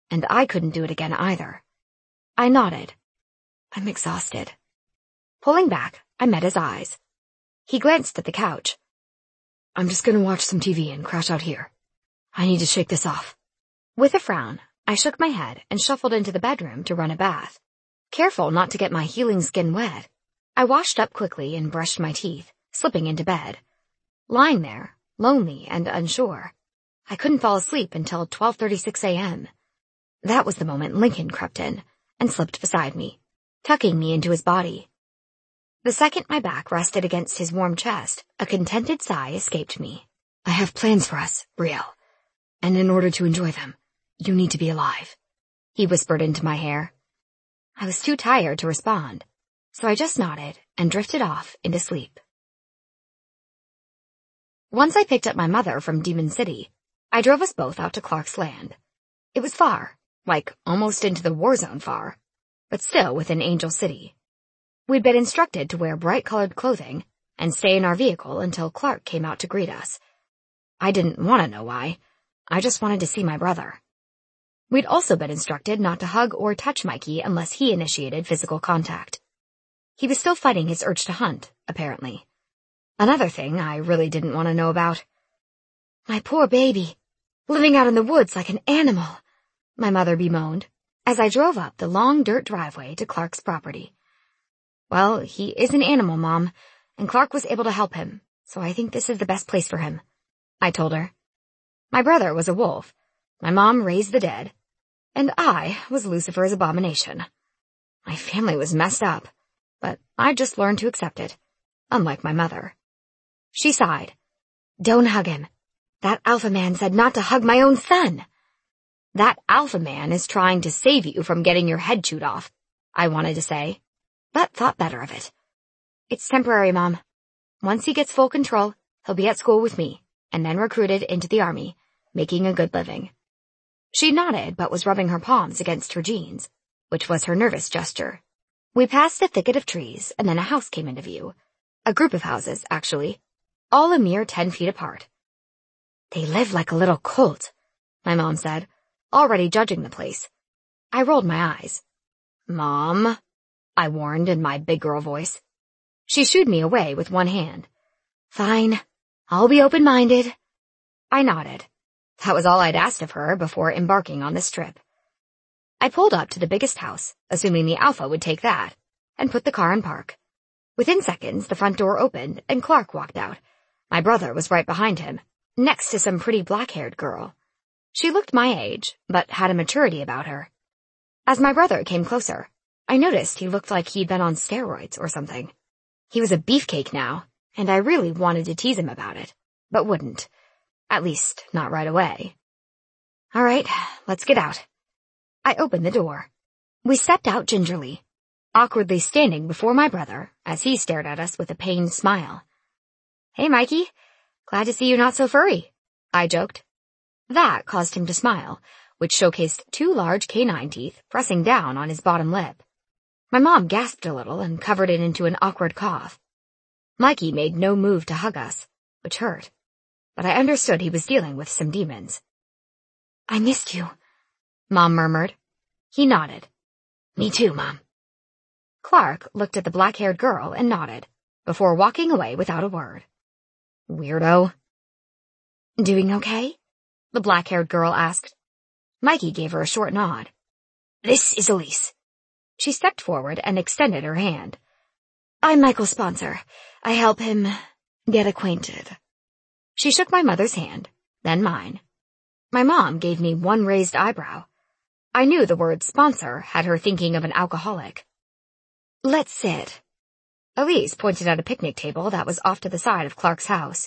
and I couldn't do it again either. I nodded. I'm exhausted. Pulling back, I met his eyes. He glanced at the couch. I'm just gonna watch some TV and crash out here. I need to shake this off. With a frown, I shook my head and shuffled into the bedroom to run a bath. Careful not to get my healing skin wet, I washed up quickly and brushed my teeth, slipping into bed. Lying there, lonely and unsure, I couldn't fall asleep until 12:36 a.m. That was the moment Lincoln crept in and slipped beside me, tucking me into his body. The second my back rested against his warm chest, a contented sigh escaped me. I have plans for us, Brielle, and in order to enjoy them, you need to be alive, he whispered into my hair. I was too tired to respond, so I just nodded and drifted off into sleep. Once I picked up my mother from Demon City, I drove us both out to Clark's land. It was far, like almost into the war zone far, but still within Angel City. We'd been instructed to wear bright-colored clothing and stay in our vehicle until Clark came out to greet us. I didn't want to know why. I just wanted to see my brother. We'd also been instructed not to hug or touch Mikey unless he initiated physical contact. He was still fighting his urge to hunt, apparently. Another thing I really didn't want to know about. My poor baby, living out in the woods like an animal, my mother bemoaned, as I drove up the long dirt driveway to Clark's property. Well, he is an animal, Mom, and Clark was able to help him, so I think this is the best place for him, I told her. My brother was a wolf, my mom raised the dead, and I was Lucifer's abomination. My family was messed up, but I just learned to accept it, unlike my mother. She sighed. Don't hug him. That alpha man said not to hug my own son. That alpha man is trying to save you from getting your head chewed off, I wanted to say, but thought better of it. It's temporary, Mom. Once he gets full control, he'll be at school with me, and then recruited into the army, making a good living. She nodded but was rubbing her palms against her jeans, which was her nervous gesture. We passed a thicket of trees, and then a house came into view. A group of houses, actually, all a mere 10 feet apart. They live like a little cult, my mom said, already judging the place. I rolled my eyes. Mom, I warned in my big girl voice. She shooed me away with one hand. Fine, I'll be open-minded. I nodded. That was all I'd asked of her before embarking on this trip. I pulled up to the biggest house, assuming the alpha would take that, and put the car in park. Within seconds, the front door opened and Clark walked out. My brother was right behind him, next to some pretty black-haired girl. She looked my age, but had a maturity about her. As my brother came closer, I noticed he looked like he'd been on steroids or something. He was a beefcake now, and I really wanted to tease him about it, but wouldn't. At least, not right away. All right, let's get out. I opened the door. We stepped out gingerly, awkwardly standing before my brother as he stared at us with a pained smile. Hey, Mikey. Glad to see you not so furry, I joked. That caused him to smile, which showcased 2 large canine teeth pressing down on his bottom lip. My mom gasped a little and covered it into an awkward cough. Mikey made no move to hug us, which hurt, but I understood he was dealing with some demons. I missed you, Mom murmured. He nodded. Me too, Mom. Clark looked at the black-haired girl and nodded, before walking away without a word. Weirdo. Doing okay? The black-haired girl asked. Mikey gave her a short nod. This is Elise. She stepped forward and extended her hand. I'm Michael's sponsor. I help him get acquainted. She shook my mother's hand, then mine. My mom gave me one raised eyebrow. I knew the word sponsor had her thinking of an alcoholic. Let's sit. Elise pointed at a picnic table that was off to the side of Clark's house.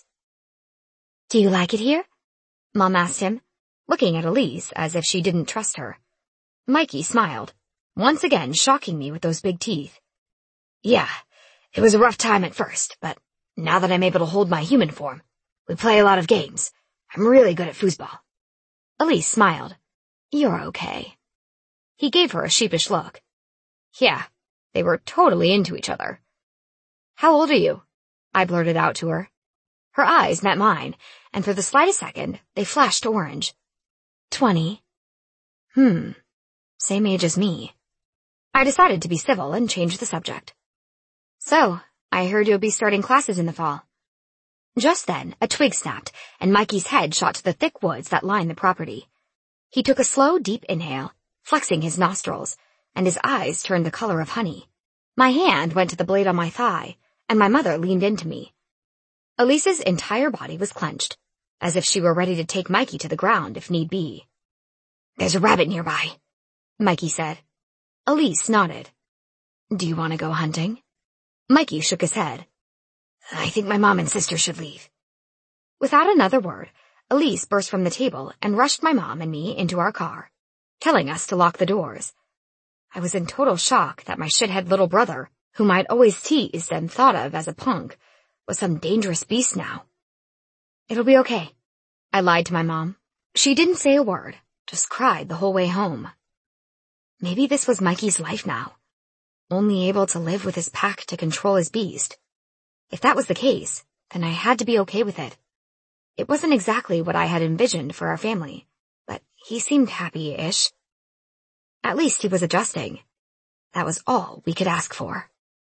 Do you like it here? Mom asked him, looking at Elise as if she didn't trust her. Mikey smiled, once again shocking me with those big teeth. Yeah, it was a rough time at first, but now that I'm able to hold my human form, we play a lot of games. I'm really good at foosball. Elise smiled. You're okay. He gave her a sheepish look. Yeah, they were totally into each other. How old are you? I blurted out to her. Her eyes met mine, and for the slightest second, they flashed orange. 20. Same age as me. I decided to be civil and change the subject. So, I heard you'll be starting classes in the fall. Just then, a twig snapped, and Mikey's head shot to the thick woods that lined the property. He took a slow, deep inhale, flexing his nostrils, and his eyes turned the color of honey. My hand went to the blade on my thigh, and my mother leaned into me. Elise's entire body was clenched, as if she were ready to take Mikey to the ground if need be. "There's a rabbit nearby," Mikey said. Elise nodded. "Do you want to go hunting?" Mikey shook his head. "I think my mom and sister should leave." Without another word, Elise burst from the table and rushed my mom and me into our car, telling us to lock the doors. I was in total shock that my shithead little brother, whom I'd always teased and thought of as a punk, was some dangerous beast now. "It'll be okay," I lied to my mom. She didn't say a word, just cried the whole way home. Maybe this was Mikey's life now, only able to live with his pack to control his beast. If that was the case, then I had to be okay with it. It wasn't exactly what I had envisioned for our family, but he seemed happy-ish. At least he was adjusting. That was all we could ask for.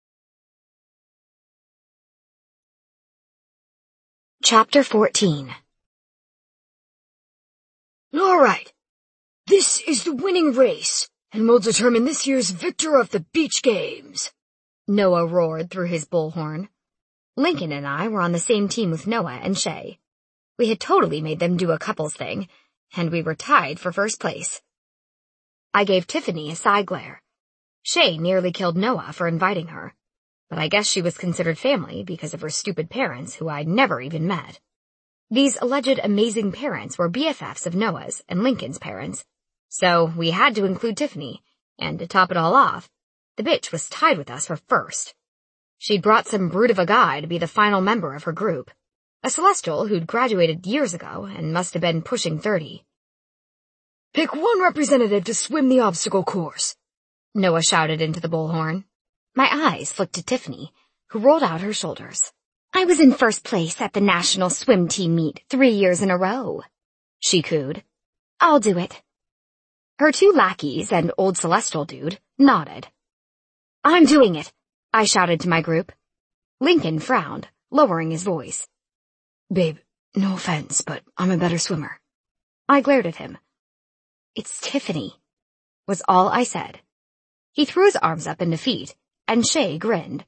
Chapter 14. All right. This is the winning race, and we'll determine this year's victor of the beach games, Noah roared through his bullhorn. Lincoln and I were on the same team with Noah and Shay. We had totally made them do a couples thing, and we were tied for first place. I gave Tiffany a side glare. Shay nearly killed Noah for inviting her, but I guess she was considered family because of her stupid parents who I'd never even met. These alleged amazing parents were BFFs of Noah's and Lincoln's parents, so we had to include Tiffany, and to top it all off, the bitch was tied with us for first. She'd brought some brute of a guy to be the final member of her group, a Celestial who'd graduated years ago and must have been pushing 30. "Pick one representative to swim the obstacle course," Noah shouted into the bullhorn. My eyes flicked to Tiffany, who rolled out her shoulders. "I was in first place at the national swim team meet 3 years in a row," she cooed. "I'll do it." Her 2 lackeys and old Celestial dude nodded. "I'm doing it," I shouted to my group. Lincoln frowned, lowering his voice. "Babe, no offense, but I'm a better swimmer." I glared at him. "It's Tiffany," was all I said. He threw his arms up in defeat, and Shay grinned.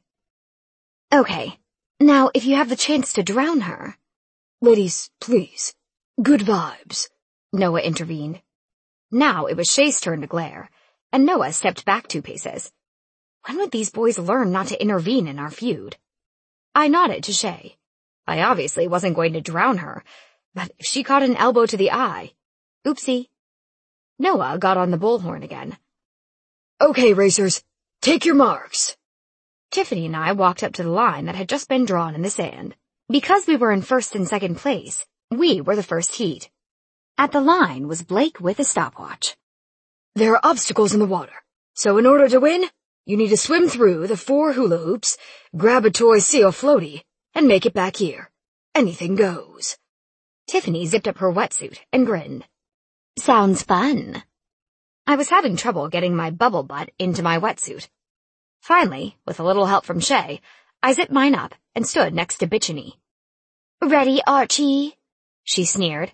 "Okay, now if you have the chance to drown her—" "Ladies, please. Good vibes," Noah intervened. Now it was Shay's turn to glare, and Noah stepped back 2 paces. When would these boys learn not to intervene in our feud? I nodded to Shay. I obviously wasn't going to drown her, but if she caught an elbow to the eye— oopsie. Noah got on the bullhorn again. "Okay, racers, take your marks." Tiffany and I walked up to the line that had just been drawn in the sand. Because we were in first and second place, we were the first heat. At the line was Blake with a stopwatch. "There are obstacles in the water, so in order to win, you need to swim through the 4 hula hoops, grab a toy seal floaty, and make it back here. Anything goes." Tiffany zipped up her wetsuit and grinned. "Sounds fun." I was having trouble getting my bubble butt into my wetsuit. Finally, with a little help from Shay, I zipped mine up and stood next to Bitchiny. "Ready, Archie?" she sneered.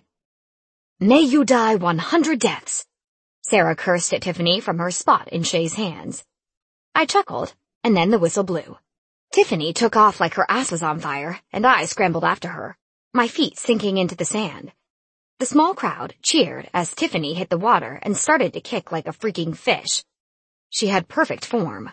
"May you die 100 deaths," Sarah cursed at Tiffany from her spot in Shay's hands. I chuckled, and then the whistle blew. Tiffany took off like her ass was on fire, and I scrambled after her, my feet sinking into the sand. The small crowd cheered as Tiffany hit the water and started to kick like a freaking fish. She had perfect form.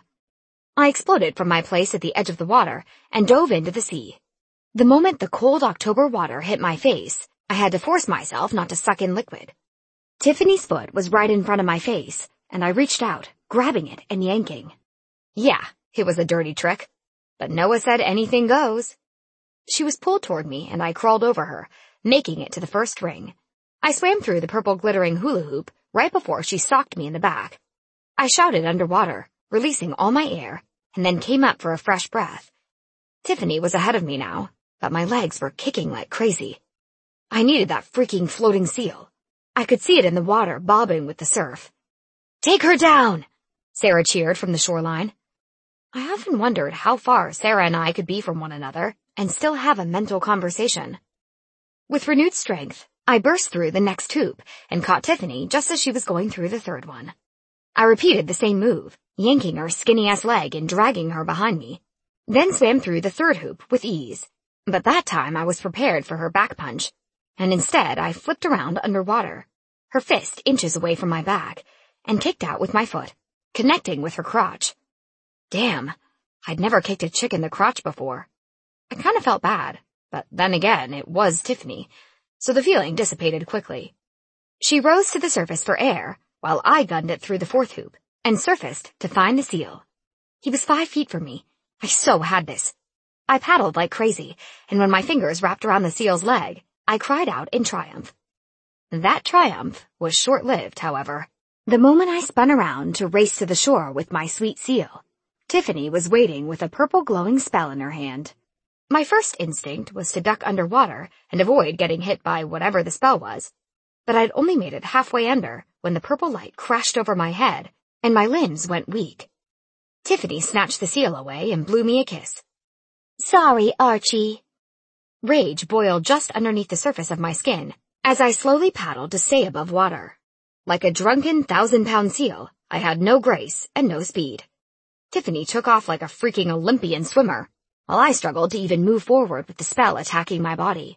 I exploded from my place at the edge of the water and dove into the sea. The moment the cold October water hit my face, I had to force myself not to suck in liquid. Tiffany's foot was right in front of my face, and I reached out, grabbing it and yanking. Yeah, it was a dirty trick, but Noah said anything goes. She was pulled toward me, and I crawled over her, making it to the first ring. I swam through the purple glittering hula hoop right before she socked me in the back. I shouted underwater, releasing all my air, and then came up for a fresh breath. Tiffany was ahead of me now, but my legs were kicking like crazy. I needed that freaking floating seal. I could see it in the water bobbing with the surf. "Take her down!" Sarah cheered from the shoreline. I often wondered how far Sarah and I could be from one another and still have a mental conversation. With renewed strength, I burst through the next hoop and caught Tiffany just as she was going through the third one. I repeated the same move, yanking her skinny-ass leg and dragging her behind me, then swam through the third hoop with ease. But that time I was prepared for her back punch, and instead I flipped around underwater, her fist inches away from my back, and kicked out with my foot, connecting with her crotch. Damn, I'd never kicked a chick in the crotch before. I kind of felt bad, but then again, it was Tiffany, so the feeling dissipated quickly. She rose to the surface for air, while I gunned it through the fourth hoop, and surfaced to find the seal. He was 5 feet from me. I so had this. I paddled like crazy, and when my fingers wrapped around the seal's leg, I cried out in triumph. That triumph was short-lived, however. The moment I spun around to race to the shore with my sweet seal, Tiffany was waiting with a purple glowing spell in her hand. My first instinct was to duck underwater and avoid getting hit by whatever the spell was, but I'd only made it halfway under when the purple light crashed over my head and my limbs went weak. Tiffany snatched the seal away and blew me a kiss. "Sorry, Archie." Rage boiled just underneath the surface of my skin as I slowly paddled to stay above water. Like a drunken 1,000-pound seal, I had no grace and no speed. Tiffany took off like a freaking Olympian swimmer, while I struggled to even move forward with the spell attacking my body.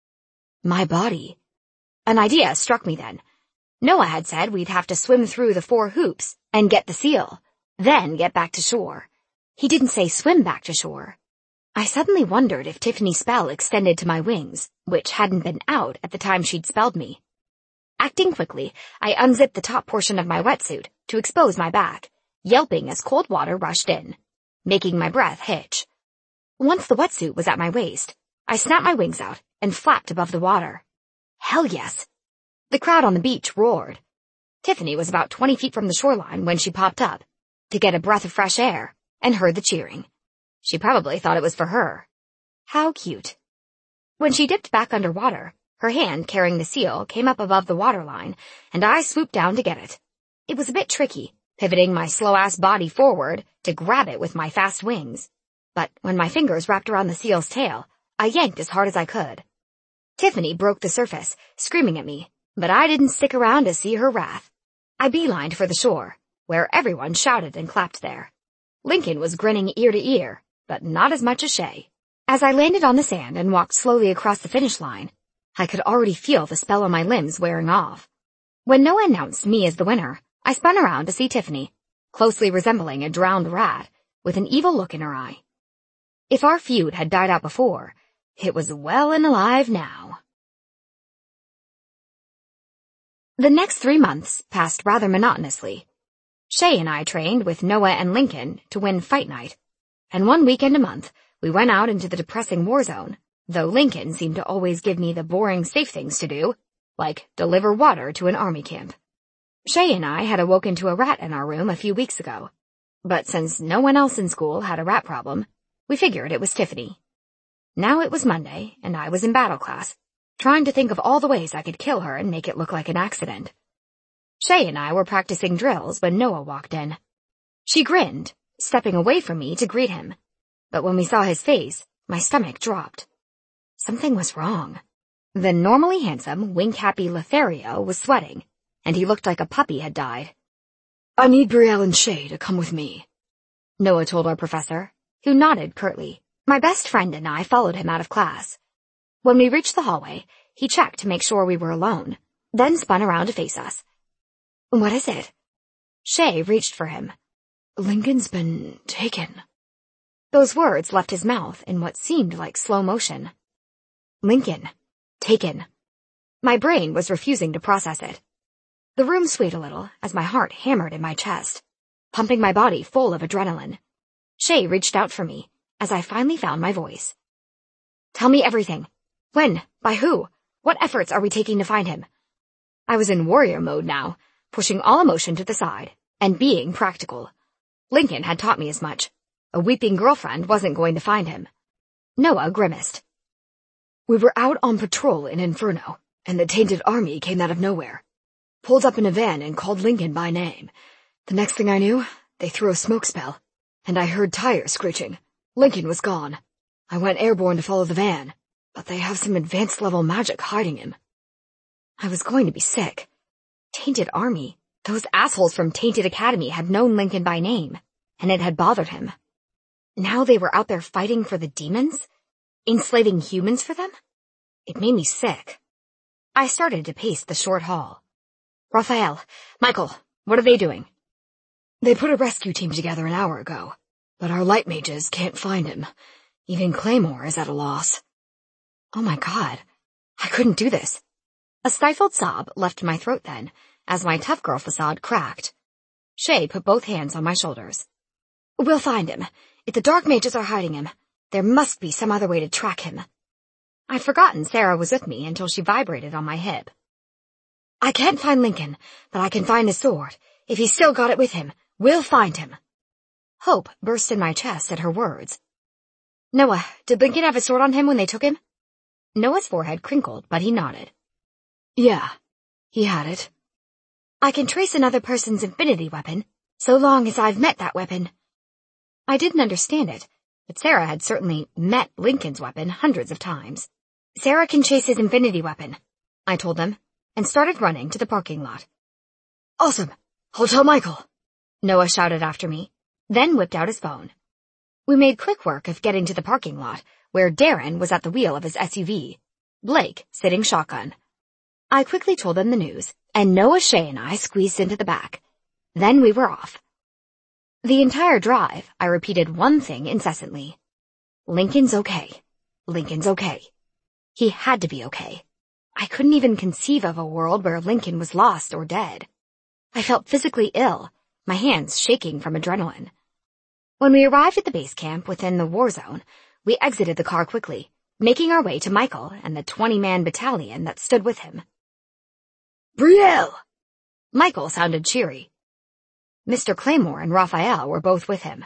My body. An idea struck me then. Noah had said we'd have to swim through the 4 hoops and get the seal, then get back to shore. He didn't say swim back to shore. I suddenly wondered if Tiffany's spell extended to my wings, which hadn't been out at the time she'd spelled me. Acting quickly, I unzipped the top portion of my wetsuit to expose my back, yelping as cold water rushed in, making my breath hitch. Once the wetsuit was at my waist, I snapped my wings out and flapped above the water. Hell yes! The crowd on the beach roared. Tiffany was about 20 feet from the shoreline when she popped up, to get a breath of fresh air, and heard the cheering. She probably thought it was for her. How cute. When she dipped back underwater, her hand carrying the seal came up above the waterline, and I swooped down to get it. It was a bit tricky, pivoting my slow-ass body forward to grab it with my fast wings. But when my fingers wrapped around the seal's tail, I yanked as hard as I could. Tiffany broke the surface, screaming at me, but I didn't stick around to see her wrath. I beelined for the shore, where everyone shouted and clapped there. Lincoln was grinning ear to ear, but not as much as Shay. As I landed on the sand and walked slowly across the finish line, I could already feel the spell on my limbs wearing off. When Noah announced me as the winner, I spun around to see Tiffany, closely resembling a drowned rat, with an evil look in her eye. If our feud had died out before, it was well and alive now. The next 3 months passed rather monotonously. Shay and I trained with Noah and Lincoln to win fight night, and 1 weekend a month we went out into the depressing war zone, though Lincoln seemed to always give me the boring safe things to do, like deliver water to an army camp. Shay and I had awoken to a rat in our room a few weeks ago, but since no one else in school had a rat problem, we figured it was Tiffany. Now it was Monday, and I was in battle class, trying to think of all the ways I could kill her and make it look like an accident. Shay and I were practicing drills when Noah walked in. She grinned, stepping away from me to greet him, but when we saw his face, my stomach dropped. Something was wrong. The normally handsome, wink-happy Lothario was sweating, and he looked like a puppy had died. "I need Brielle and Shay to come with me," Noah told our professor, who nodded curtly. My best friend and I followed him out of class. When we reached the hallway, he checked to make sure we were alone, then spun around to face us. "What is it?" Shay reached for him. "Lincoln's been taken." Those words left his mouth in what seemed like slow motion. Lincoln. Taken. My brain was refusing to process it. The room swayed a little as my heart hammered in my chest, pumping my body full of adrenaline. Shay reached out for me as I finally found my voice. "Tell me everything. When? By who? What efforts are we taking to find him?" I was in warrior mode now, pushing all emotion to the side and being practical. Lincoln had taught me as much. A weeping girlfriend wasn't going to find him. Noah grimaced. "We were out on patrol in Inferno, and the tainted army came out of nowhere. Pulled up in a van and called Lincoln by name. The next thing I knew, they threw a smoke spell, and I heard tires screeching. Lincoln was gone. I went airborne to follow the van, but they have some advanced level magic hiding him. I was going to be sick. Tainted army. Those assholes from Tainted Academy had known Lincoln by name, and it had bothered him. Now they were out there fighting for the demons? Enslaving humans for them? It made me sick. I started to pace the short hall. Raphael, Michael, what are they doing? They put a rescue team together an hour ago, but our light mages can't find him. Even Claymore is at a loss. Oh my God, I couldn't do this. A stifled sob left my throat then, as my tough girl facade cracked. Shay put both hands on my shoulders. We'll find him. If the dark mages are hiding him, there must be some other way to track him. I'd forgotten Sarah was with me until she vibrated on my hip. I can't find Lincoln, but I can find his sword. If he's still got it with him, we'll find him. Hope burst in my chest at her words. Noah, did Lincoln have his sword on him when they took him? Noah's forehead crinkled, but he nodded. Yeah, he had it. I can trace another person's infinity weapon, so long as I've met that weapon. I didn't understand it, but Sarah had certainly met Lincoln's weapon hundreds of times. Sarah can chase his infinity weapon, I told them, and started running to the parking lot. Awesome! I'll tell Michael! Noah shouted after me, then whipped out his phone. We made quick work of getting to the parking lot, where Darren was at the wheel of his SUV, Blake sitting shotgun. I quickly told them the news, and Noah, Shay, and I squeezed into the back. Then we were off. The entire drive, I repeated one thing incessantly. Lincoln's okay. Lincoln's okay. He had to be okay. I couldn't even conceive of a world where Lincoln was lost or dead. I felt physically ill, my hands shaking from adrenaline. When we arrived at the base camp within the war zone, we exited the car quickly, making our way to Michael and the 20-man battalion that stood with him. Brielle! Michael sounded cheery. Mr. Claymore and Raphael were both with him.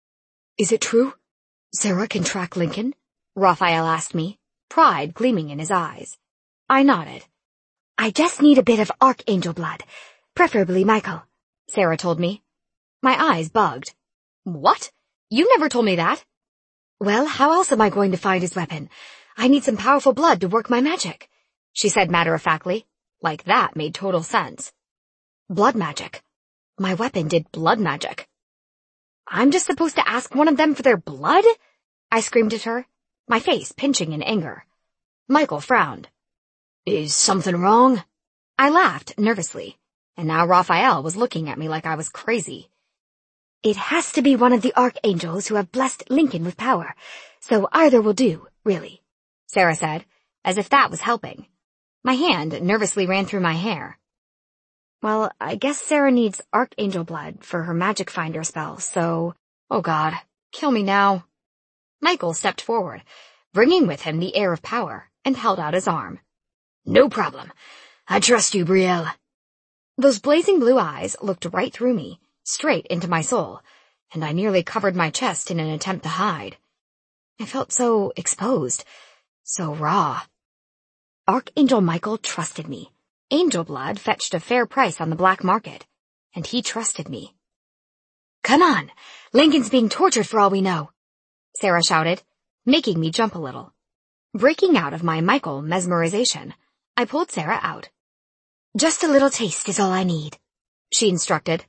Is it true? Sarah can track Lincoln? Raphael asked me, pride gleaming in his eyes. I nodded. I just need a bit of Archangel blood, preferably Michael, Sarah told me. My eyes bugged. What? You never told me that. Well, how else am I going to find his weapon? I need some powerful blood to work my magic, she said matter-of-factly. Like that made total sense. Blood magic. My weapon did blood magic. I'm just supposed to ask one of them for their blood? I screamed at her, my face pinching in anger. Michael frowned. Is something wrong? I laughed nervously, and now Raphael was looking at me like I was crazy. It has to be one of the archangels who have blessed Lincoln with power, so either will do, really, Sarah said, as if that was helping. My hand nervously ran through my hair. Well, I guess Sarah needs archangel blood for her magic finder spell, so... Oh God, kill me now. Michael stepped forward, bringing with him the air of power, and held out his arm. No problem. I trust you, Brielle. Those blazing blue eyes looked right through me, straight into my soul, and I nearly covered my chest in an attempt to hide. I felt so exposed, so raw. Archangel Michael trusted me. Angel blood fetched a fair price on the black market, and he trusted me. Come on, Lincoln's being tortured for all we know, Sarah shouted, making me jump a little. Breaking out of my Michael mesmerization, I pulled Sarah out. Just a little taste is all I need, she instructed.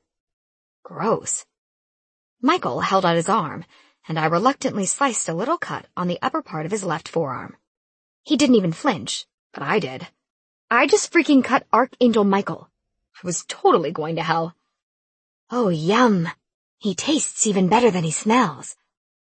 Gross. Michael held out his arm, and I reluctantly sliced a little cut on the upper part of his left forearm. He didn't even flinch, but I did. I just freaking cut Archangel Michael. I was totally going to hell. Oh, yum. He tastes even better than he smells.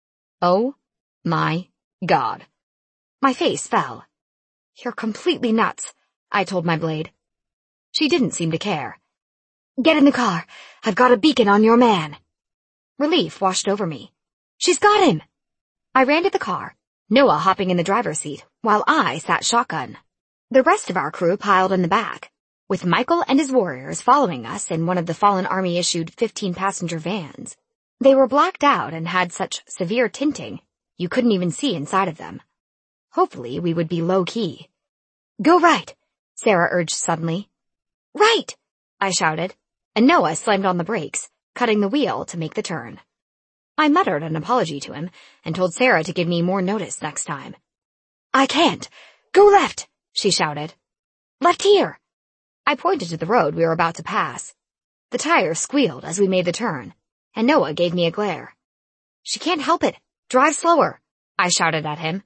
Oh my God. My face fell. You're completely nuts, I told my blade. She didn't seem to care. Get in the car. I've got a beacon on your man. Relief washed over me. She's got him. I ran to the car, Noah hopping in the driver's seat, while I sat shotgun. The rest of our crew piled in the back, with Michael and his warriors following us in one of the Fallen Army-issued 15-passenger vans. They were blacked out and had such severe tinting, you couldn't even see inside of them. Hopefully we would be low-key. Go right, Sarah urged suddenly. Right! I shouted, and Noah slammed on the brakes, cutting the wheel to make the turn. I muttered an apology to him and told Sarah to give me more notice next time. I can't. Go left, she shouted. Left here. I pointed to the road we were about to pass. The tire squealed as we made the turn, and Noah gave me a glare. She can't help it. Drive slower, I shouted at him.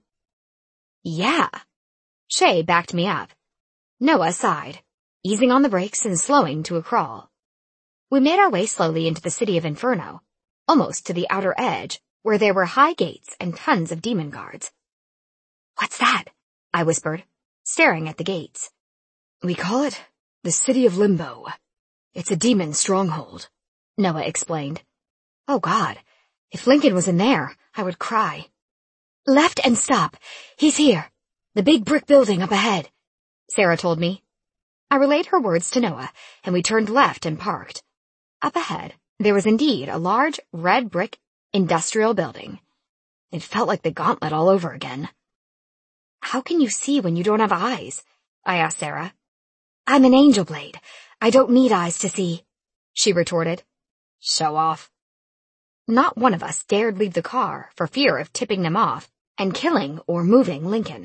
Yeah. Shay backed me up. Noah sighed, easing on the brakes and slowing to a crawl. We made our way slowly into the city of Inferno, almost to the outer edge, where there were high gates and tons of demon guards. What's that? I whispered, staring at the gates. We call it the City of Limbo. It's a demon stronghold, Noah explained. Oh God, if Lincoln was in there, I would cry. Left and stop. He's here. The big brick building up ahead, Sarah told me. I relayed her words to Noah, and we turned left and parked. Up ahead, there was indeed a large, red brick industrial building. It felt like the Gauntlet all over again. How can you see when you don't have eyes? I asked Sarah. I'm an angel blade. I don't need eyes to see, she retorted. Show off. Not one of us dared leave the car for fear of tipping them off and killing or moving Lincoln.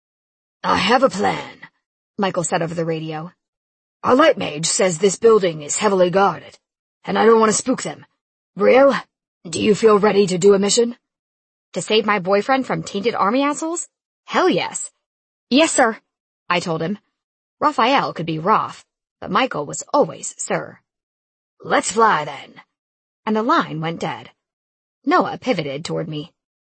I have a plan, Michael said over the radio. Our light mage says this building is heavily guarded, and I don't want to spook them. Brielle, do you feel ready to do a mission? To save my boyfriend from tainted army assholes? Hell yes. Yes, sir, I told him. Raphael could be Raph, but Michael was always sir. Let's fly then. And the line went dead. Noah pivoted toward me.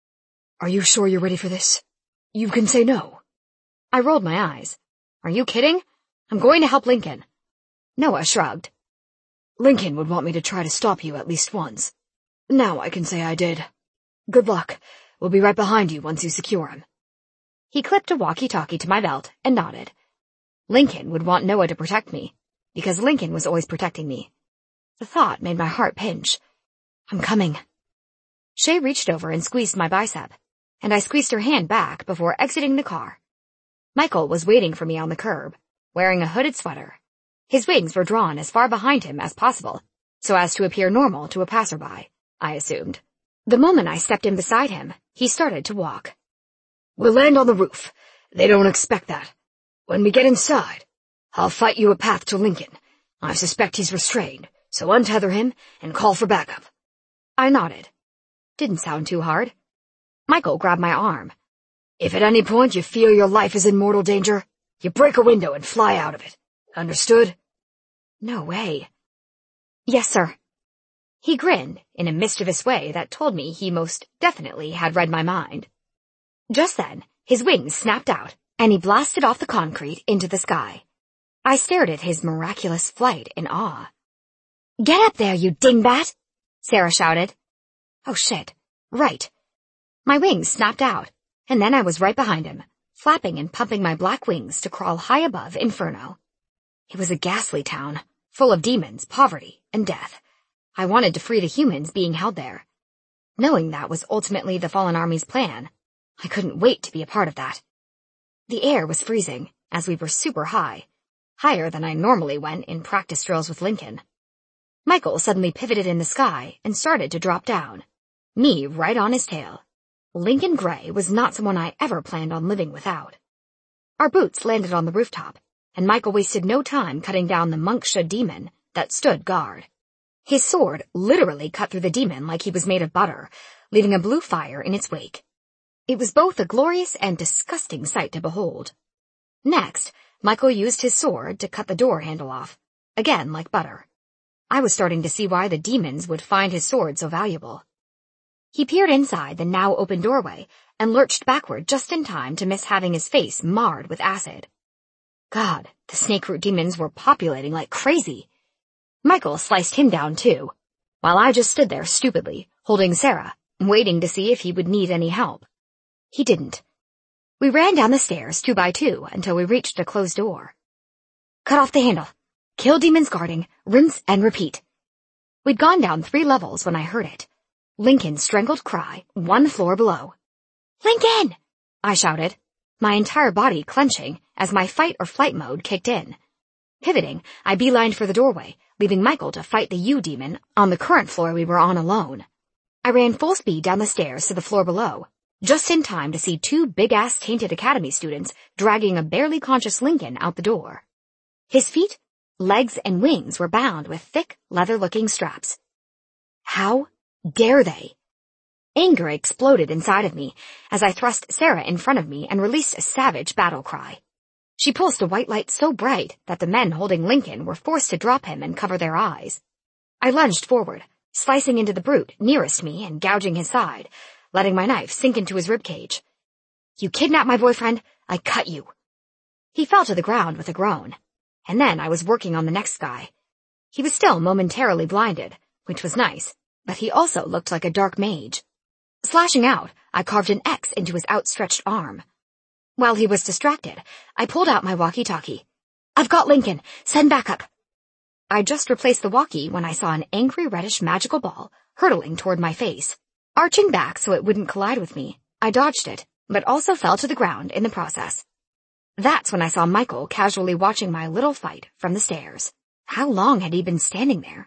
Are you sure you're ready for this? You can say no. I rolled my eyes. Are you kidding? I'm going to help Lincoln. Noah shrugged. Lincoln would want me to try to stop you at least once. Now I can say I did. Good luck. We'll be right behind you once you secure him. He clipped a walkie-talkie to my belt and nodded. Lincoln would want Noah to protect me, because Lincoln was always protecting me. The thought made my heart pinch. I'm coming. Shay reached over and squeezed my bicep, and I squeezed her hand back before exiting the car. Michael was waiting for me on the curb, wearing a hooded sweater. His wings were drawn as far behind him as possible, so as to appear normal to a passerby, I assumed. The moment I stepped in beside him, he started to walk. We'll land on the roof. They don't expect that. When we get inside, I'll fight you a path to Lincoln. I suspect he's restrained, so untether him and call for backup. I nodded. Didn't sound too hard. Michael grabbed my arm. If at any point you feel your life is in mortal danger, you break a window and fly out of it. Understood? No way. Yes, sir. He grinned in a mischievous way that told me he most definitely had read my mind. Just then, his wings snapped out, and he blasted off the concrete into the sky. I stared at his miraculous flight in awe. Get up there, you dingbat! Sarah shouted. Oh shit, right. My wings snapped out, and then I was right behind him, flapping and pumping my black wings to crawl high above Inferno. It was a ghastly town, full of demons, poverty, and death. I wanted to free the humans being held there. Knowing that was ultimately the Fallen Army's plan, I couldn't wait to be a part of that. The air was freezing, as we were super high, higher than I normally went in practice drills with Lincoln. Michael suddenly pivoted in the sky and started to drop down, me right on his tail. Lincoln Gray was not someone I ever planned on living without. Our boots landed on the rooftop, and Michael wasted no time cutting down the Monksha demon that stood guard. His sword literally cut through the demon like he was made of butter, leaving a blue fire in its wake. It was both a glorious and disgusting sight to behold. Next, Michael used his sword to cut the door handle off, again like butter. I was starting to see why the demons would find his sword so valuable. He peered inside the now open doorway and lurched backward just in time to miss having his face marred with acid. God, the snakeroot demons were populating like crazy. Michael sliced him down too, while I just stood there stupidly, holding Sarah, waiting to see if he would need any help. He didn't. We ran down the stairs 2 by 2 until we reached a closed door. Cut off the handle. Kill demons guarding, rinse and repeat. We'd gone down 3 levels when I heard it. Lincoln's strangled cry, 1 floor below. Lincoln! I shouted. my entire body clenching as my fight or flight mode kicked in. Pivoting, I beelined for the doorway, leaving Michael to fight the U-demon on the current floor we were on alone. I ran full speed down the stairs to the floor below, just in time to see two big-ass Tainted Academy students dragging a barely conscious Lincoln out the door. His feet, legs, and wings were bound with thick, leather-looking straps. How dare they? Anger exploded inside of me as I thrust Sarah in front of me and released a savage battle cry. She pulsed a white light so bright that the men holding Lincoln were forced to drop him and cover their eyes. I lunged forward, slicing into the brute nearest me and gouging his side, letting my knife sink into his ribcage. "You kidnapped my boyfriend, I cut you." He fell to the ground with a groan, and then I was working on the next guy. He was still momentarily blinded, which was nice, but he also looked like a dark mage. Slashing out, I carved an X into his outstretched arm. While he was distracted, I pulled out my walkie-talkie. "I've got Lincoln. Send backup." I just replaced the walkie when I saw an angry reddish magical ball hurtling toward my face. Arching back so it wouldn't collide with me, I dodged it, but also fell to the ground in the process. That's when I saw Michael casually watching my little fight from the stairs. How long had he been standing there?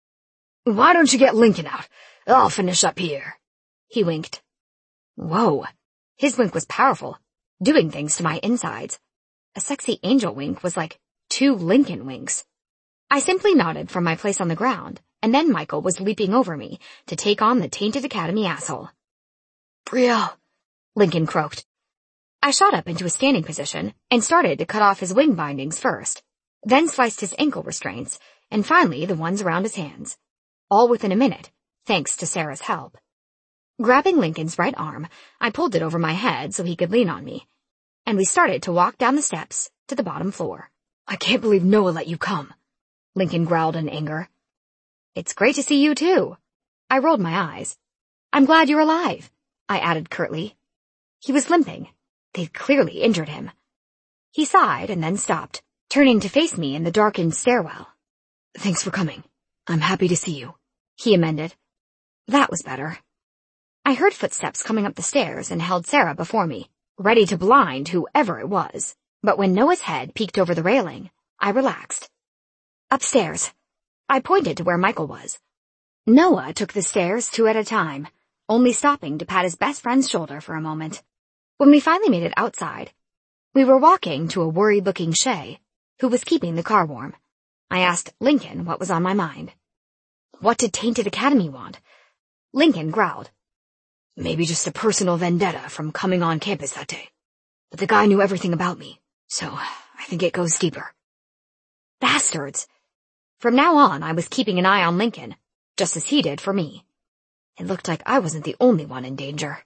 "Why don't you get Lincoln out? I'll finish up here." He winked. Whoa. His wink was powerful, doing things to my insides. A sexy angel wink was like 2 Lincoln winks. I simply nodded from my place on the ground, and then Michael was leaping over me to take on the Tainted Academy asshole. "Brielle," Lincoln croaked. I shot up into a standing position and started to cut off his wing bindings first, then sliced his ankle restraints, and finally the ones around his hands. All within a minute, thanks to Sarah's help. Grabbing Lincoln's right arm, I pulled it over my head so he could lean on me, and we started to walk down the steps to the bottom floor. "I can't believe Noah let you come," Lincoln growled in anger. "It's great to see you too." I rolled my eyes. "I'm glad you're alive," I added curtly. He was limping. They'd clearly injured him. He sighed and then stopped, turning to face me in the darkened stairwell. "Thanks for coming. I'm happy to see you," he amended. That was better. I heard footsteps coming up the stairs and held Sarah before me, ready to blind whoever it was. But when Noah's head peeked over the railing, I relaxed. "Upstairs." I pointed to where Michael was. Noah took the stairs 2 at a time, only stopping to pat his best friend's shoulder for a moment. When we finally made it outside, we were walking to a worried-looking Shay, who was keeping the car warm. I asked Lincoln what was on my mind. "What did Tainted Academy want?" Lincoln growled. "Maybe just a personal vendetta from coming on campus that day. But the guy knew everything about me, so I think it goes deeper." Bastards! From now on, I was keeping an eye on Lincoln, just as he did for me. It looked like I wasn't the only one in danger.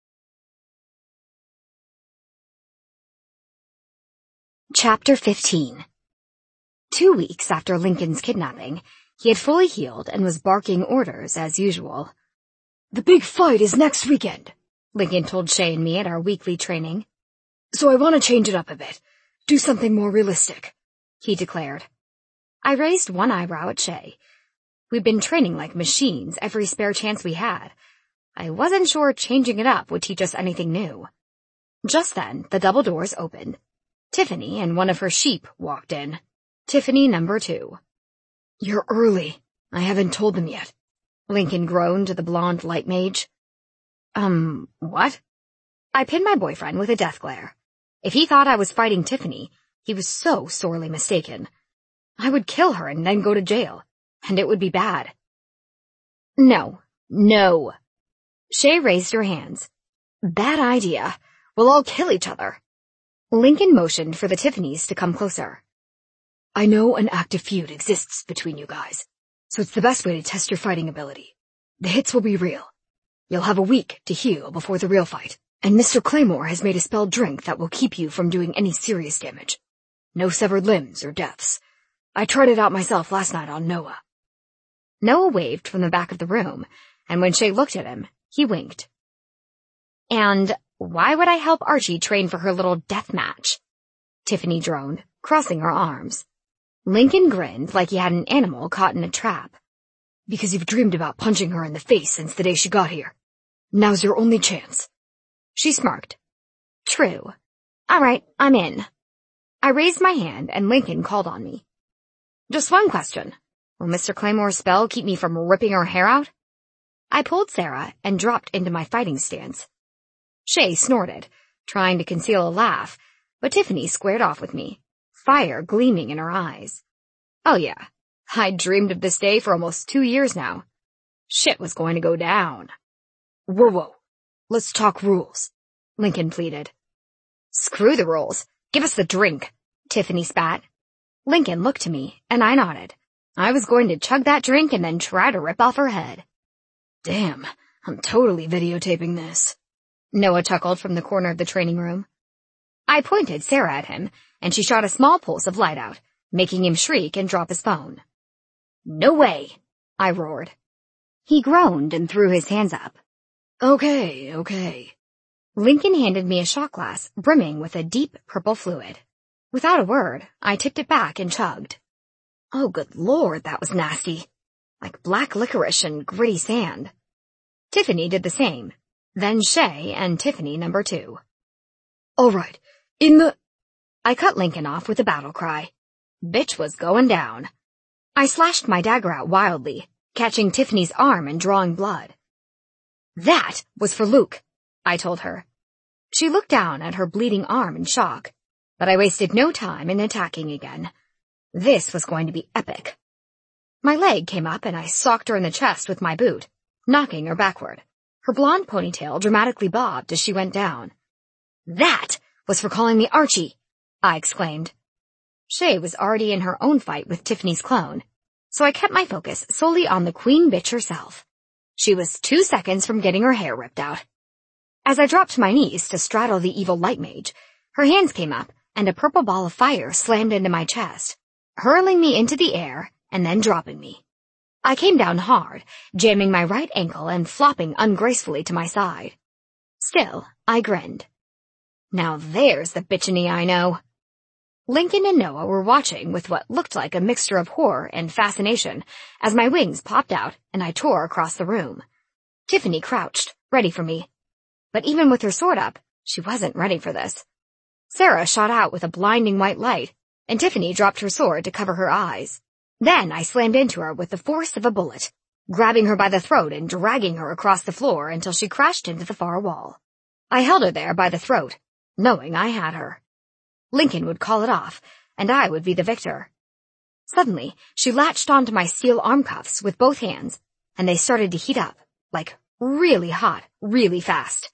Chapter 15. 2 weeks after Lincoln's kidnapping, he had fully healed and was barking orders as usual. "The big fight is next weekend," Lincoln told Shay and me at our weekly training. "So I want to change it up a bit. Do something more realistic," he declared. I raised one eyebrow at Shay. We'd been training like machines every spare chance we had. I wasn't sure changing it up would teach us anything new. Just then, the double doors opened. Tiffany and one of her sheep walked in. Tiffany number 2. "You're early. I haven't told them yet," Lincoln groaned to the blonde light mage. What?" I pinned my boyfriend with a death glare. If he thought I was fighting Tiffany, he was so sorely mistaken. I would kill her and then go to jail, and it would be bad. No. Shay raised her hands. "Bad idea. We'll all kill each other." Lincoln motioned for the Tiffany's to come closer. "I know an active feud exists between you guys, so it's the best way to test your fighting ability. The hits will be real. You'll have a week to heal before the real fight, and Mr. Claymore has made a spelled drink that will keep you from doing any serious damage. No severed limbs or deaths. I tried it out myself last night on Noah." Noah waved from the back of the room, and when Shay looked at him, he winked. "And why would I help Archie train for her little death match?" Tiffany droned, crossing her arms. Lincoln grinned like he had an animal caught in a trap. "Because you've dreamed about punching her in the face since the day she got here. Now's your only chance." She smirked. True. All right, I'm in. I raised my hand and Lincoln called on me. Just one question. Will Mr. Claymore's spell keep me from ripping her hair out? I pulled Sarah and dropped into my fighting stance. Shay snorted, trying to conceal a laugh, but Tiffany squared off with me, fire gleaming in her eyes. Oh yeah, I'd dreamed of this day for almost 2 years now. Shit was going to go down. Whoa. Let's talk rules, Lincoln pleaded. Screw the rules. Give us the drink, Tiffany spat. Lincoln looked to me, and I nodded. I was going to chug that drink and then try to rip off her head. Damn, I'm totally videotaping this. Noah chuckled from the corner of the training room. I pointed Sarah at him, and she shot a small pulse of light out, making him shriek and drop his phone. No way, I roared. He groaned and threw his hands up. Okay. Lincoln handed me a shot glass brimming with a deep purple fluid. Without a word, I tipped it back and chugged. Oh, good Lord, that was nasty. Like black licorice and gritty sand. Tiffany did the same. Then Shay and Tiffany number 2. All right, I cut Lincoln off with a battle cry. Bitch was going down. I slashed my dagger out wildly, catching Tiffany's arm and drawing blood. That was for Luke, I told her. She looked down at her bleeding arm in shock, but I wasted no time in attacking again. This was going to be epic. My leg came up and I socked her in the chest with my boot, knocking her backward. Her blonde ponytail dramatically bobbed as she went down. That was for calling me Archie, I exclaimed. Shay was already in her own fight with Tiffany's clone, so I kept my focus solely on the queen bitch herself. She was 2 seconds from getting her hair ripped out. As I dropped to my knees to straddle the evil light mage, her hands came up and a purple ball of fire slammed into my chest, hurling me into the air and then dropping me. I came down hard, jamming my right ankle and flopping ungracefully to my side. Still, I grinned. Now there's the bitchiny I know. Lincoln and Noah were watching with what looked like a mixture of horror and fascination as my wings popped out and I tore across the room. Tiffany crouched, ready for me. But even with her sword up, she wasn't ready for this. Sarah shot out with a blinding white light, and Tiffany dropped her sword to cover her eyes. Then I slammed into her with the force of a bullet, grabbing her by the throat and dragging her across the floor until she crashed into the far wall. I held her there by the throat, knowing I had her. Lincoln would call it off, and I would be the victor. Suddenly, she latched onto my steel arm cuffs with both hands, and they started to heat up, like really hot, really fast.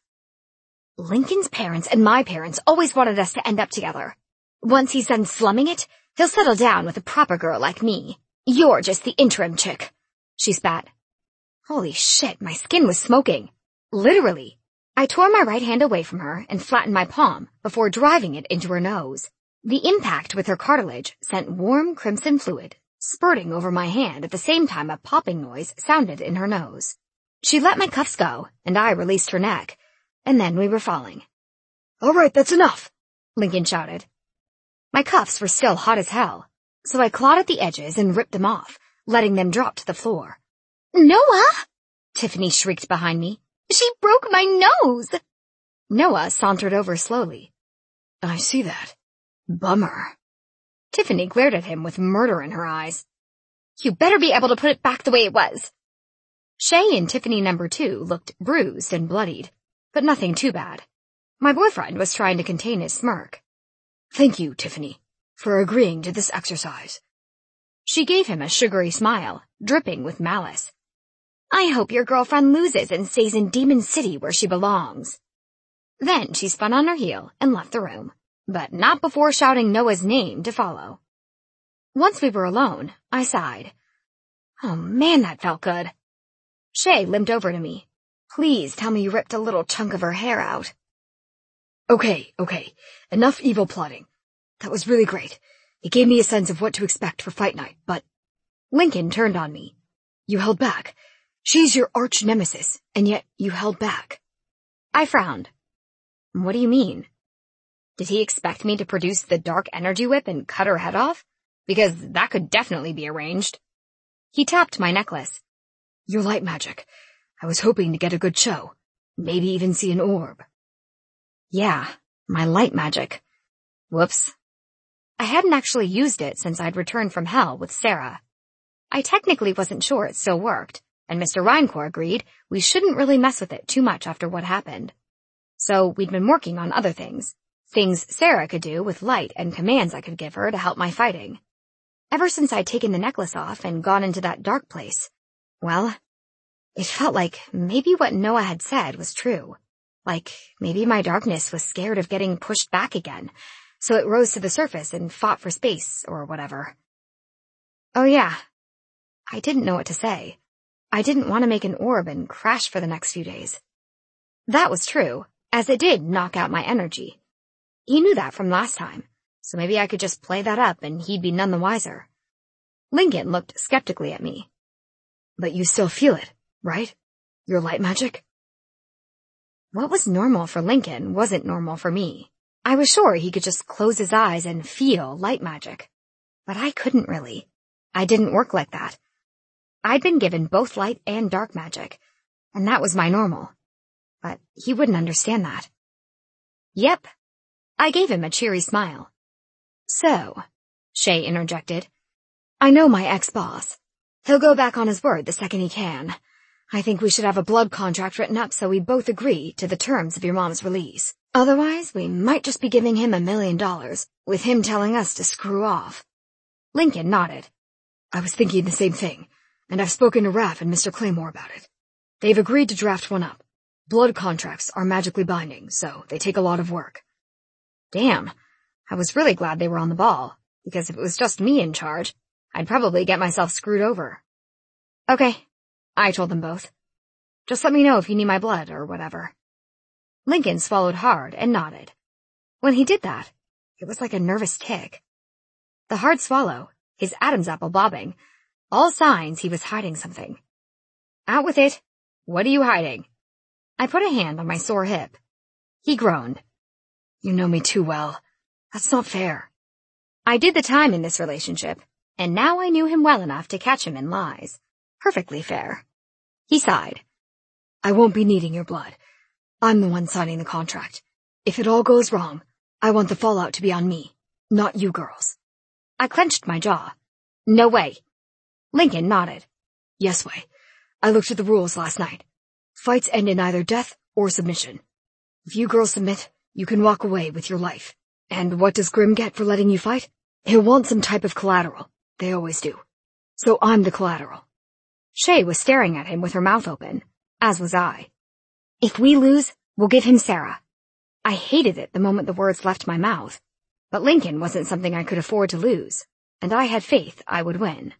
Lincoln's parents and my parents always wanted us to end up together. Once he's done slumming it, he'll settle down with a proper girl like me. You're just the interim chick, she spat. Holy shit, my skin was smoking. Literally. I tore my right hand away from her and flattened my palm before driving it into her nose. The impact with her cartilage sent warm crimson fluid spurting over my hand at the same time a popping noise sounded in her nose. She let my cuffs go, and I released her neck, and then we were falling. All right, that's enough, Lincoln shouted. My cuffs were still hot as hell, so I clawed at the edges and ripped them off, letting them drop to the floor. Noah! Tiffany shrieked behind me. She broke my nose! Noah sauntered over slowly. I see that. Bummer. Tiffany glared at him with murder in her eyes. You better be able to put it back the way it was. Shay and Tiffany number 2 looked bruised and bloodied, but nothing too bad. My boyfriend was trying to contain his smirk. Thank you, Tiffany, for agreeing to this exercise. She gave him a sugary smile, dripping with malice. I hope your girlfriend loses and stays in Demon City where she belongs. Then she spun on her heel and left the room, but not before shouting Noah's name to follow. Once we were alone, I sighed. Oh man, that felt good. Shay limped over to me. Please tell me you ripped a little chunk of her hair out. Okay. Enough evil plotting. That was really great. It gave me a sense of what to expect for fight night, but... Lincoln turned on me. You held back. She's your arch nemesis, and yet you held back. I frowned. What do you mean? Did he expect me to produce the dark energy whip and cut her head off? Because that could definitely be arranged. He tapped my necklace. Your light magic. I was hoping to get a good show. Maybe even see an orb. Yeah, my light magic. Whoops. I hadn't actually used it since I'd returned from hell with Sarah. I technically wasn't sure it still worked, and Mr. Reincourt agreed we shouldn't really mess with it too much after what happened. So we'd been working on other things Sarah could do with light and commands I could give her to help my fighting. Ever since I'd taken the necklace off and gone into that dark place, well, it felt like maybe what Noah had said was true. Like maybe my darkness was scared of getting pushed back again, so it rose to the surface and fought for space or whatever. Oh yeah, I didn't know what to say. I didn't want to make an orb and crash for the next few days. That was true, as it did knock out my energy. He knew that from last time, so maybe I could just play that up and he'd be none the wiser. Lincoln looked skeptically at me. But you still feel it, right? Your light magic? What was normal for Lincoln wasn't normal for me. I was sure he could just close his eyes and feel light magic. But I couldn't really. I didn't work like that. I'd been given both light and dark magic, and that was my normal. But he wouldn't understand that. Yep. I gave him a cheery smile. So, Shay interjected, I know my ex-boss. He'll go back on his word the second he can. I think we should have a blood contract written up so we both agree to the terms of your mom's release. Otherwise, we might just be giving him $1 million, with him telling us to screw off. Lincoln nodded. I was thinking the same thing, and I've spoken to Raph and Mr. Claymore about it. They've agreed to draft one up. Blood contracts are magically binding, so they take a lot of work. Damn, I was really glad they were on the ball, because if it was just me in charge, I'd probably get myself screwed over. Okay, I told them both. Just let me know if you need my blood or whatever. Lincoln swallowed hard and nodded. When he did that, it was like a nervous tick. The hard swallow, his Adam's apple bobbing, all signs he was hiding something. Out with it. What are you hiding? I put a hand on my sore hip. He groaned. You know me too well. That's not fair. I did the time in this relationship, and now I knew him well enough to catch him in lies. Perfectly fair. He sighed. I won't be needing your blood. I'm the one signing the contract. If it all goes wrong, I want the fallout to be on me, not you girls. I clenched my jaw. No way. Lincoln nodded. Yes way. I looked at the rules last night. Fights end in either death or submission. If you girls submit, you can walk away with your life. And what does Grimm get for letting you fight? He'll want some type of collateral. They always do. So I'm the collateral. Shay was staring at him with her mouth open, as was I. If we lose, we'll give him Sarah. I hated it the moment the words left my mouth, but Lincoln wasn't something I could afford to lose, and I had faith I would win.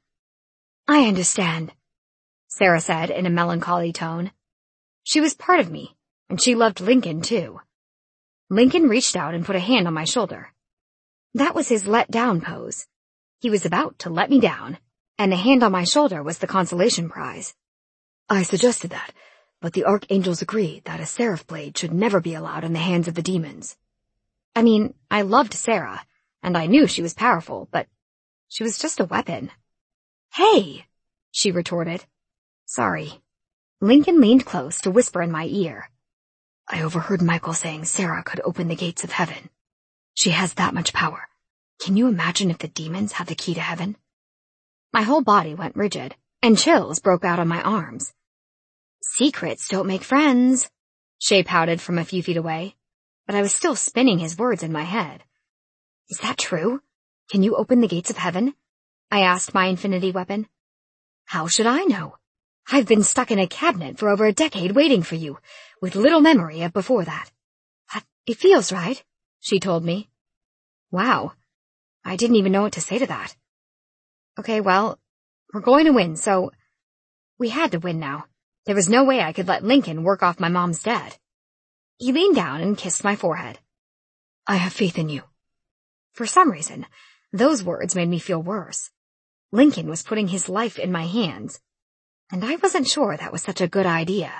I understand, Sarah said in a melancholy tone. She was part of me, and she loved Lincoln too. Lincoln reached out and put a hand on my shoulder. That was his let-down pose. He was about to let me down, and the hand on my shoulder was the consolation prize. I suggested that, but the archangels agreed that a seraph blade should never be allowed in the hands of the demons. I mean, I loved Sarah, and I knew she was powerful, but she was just a weapon. Hey, she retorted. Sorry. Lincoln leaned close to whisper in my ear. I overheard Michael saying Sarah could open the gates of heaven. She has that much power. Can you imagine if the demons had the key to heaven? My whole body went rigid, and chills broke out on my arms. Secrets don't make friends, Shay pouted from a few feet away, but I was still spinning his words in my head. Is that true? Can you open the gates of heaven? I asked my infinity weapon. How should I know? I've been stuck in a cabinet for over a decade waiting for you, with little memory of before that. But it feels right, she told me. Wow, I didn't even know what to say to that. Okay, well, we're going to win, so we had to win now. There was no way I could let Lincoln work off my mom's debt. He leaned down and kissed my forehead. I have faith in you. For some reason, those words made me feel worse. Lincoln was putting his life in my hands, and I wasn't sure that was such a good idea.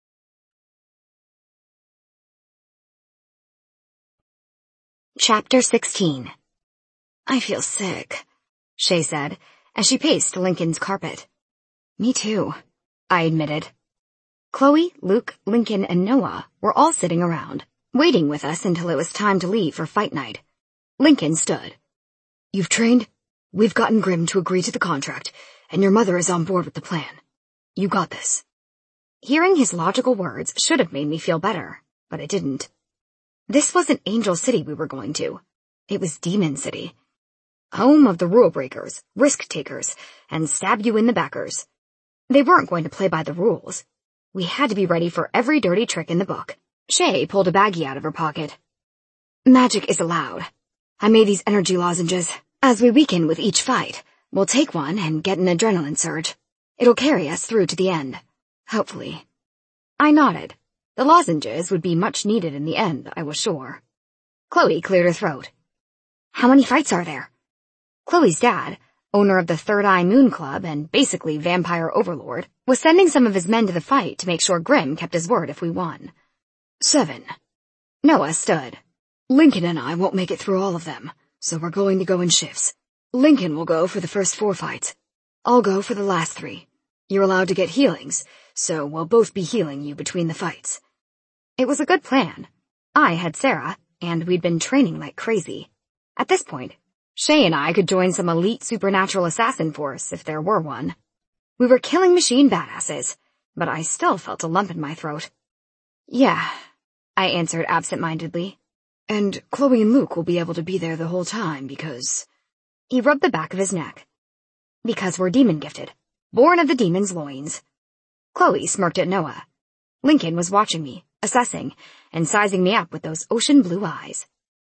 Chapter 16. I feel sick, Shay said, as she paced Lincoln's carpet. Me too, I admitted. Chloe, Luke, Lincoln, and Noah were all sitting around, waiting with us until it was time to leave for fight night. Lincoln stood. You've trained? We've gotten Grim to agree to the contract, and your mother is on board with the plan. You got this. Hearing his logical words should have made me feel better, but it didn't. This wasn't Angel City we were going to. It was Demon City. Home of the rule breakers, risk takers, and stab you in the backers. They weren't going to play by the rules. We had to be ready for every dirty trick in the book. Shay pulled a baggie out of her pocket. Magic is allowed. I made these energy lozenges. As we weaken with each fight, we'll take one and get an adrenaline surge. It'll carry us through to the end. Hopefully. I nodded. The lozenges would be much needed in the end, I was sure. Chloe cleared her throat. How many fights are there? Chloe's dad, owner of the Third Eye Moon Club and basically vampire overlord, was sending some of his men to the fight to make sure Grim kept his word if we won. 7. Noah stood. Lincoln and I won't make it through all of them, so we're going to go in shifts. Lincoln will go for the first 4 fights. I'll go for the last 3. You're allowed to get healings, so we'll both be healing you between the fights. It was a good plan. I had Sarah, and we'd been training like crazy. At this point, Shay and I could join some elite supernatural assassin force if there were one. We were killing machine badasses, but I still felt a lump in my throat. Yeah, I answered absent-mindedly. And Chloe and Luke will be able to be there the whole time because... He rubbed the back of his neck. Because we're demon-gifted. Born of the demon's loins. Chloe smirked at Noah. Lincoln was watching me, assessing, and sizing me up with those ocean blue eyes.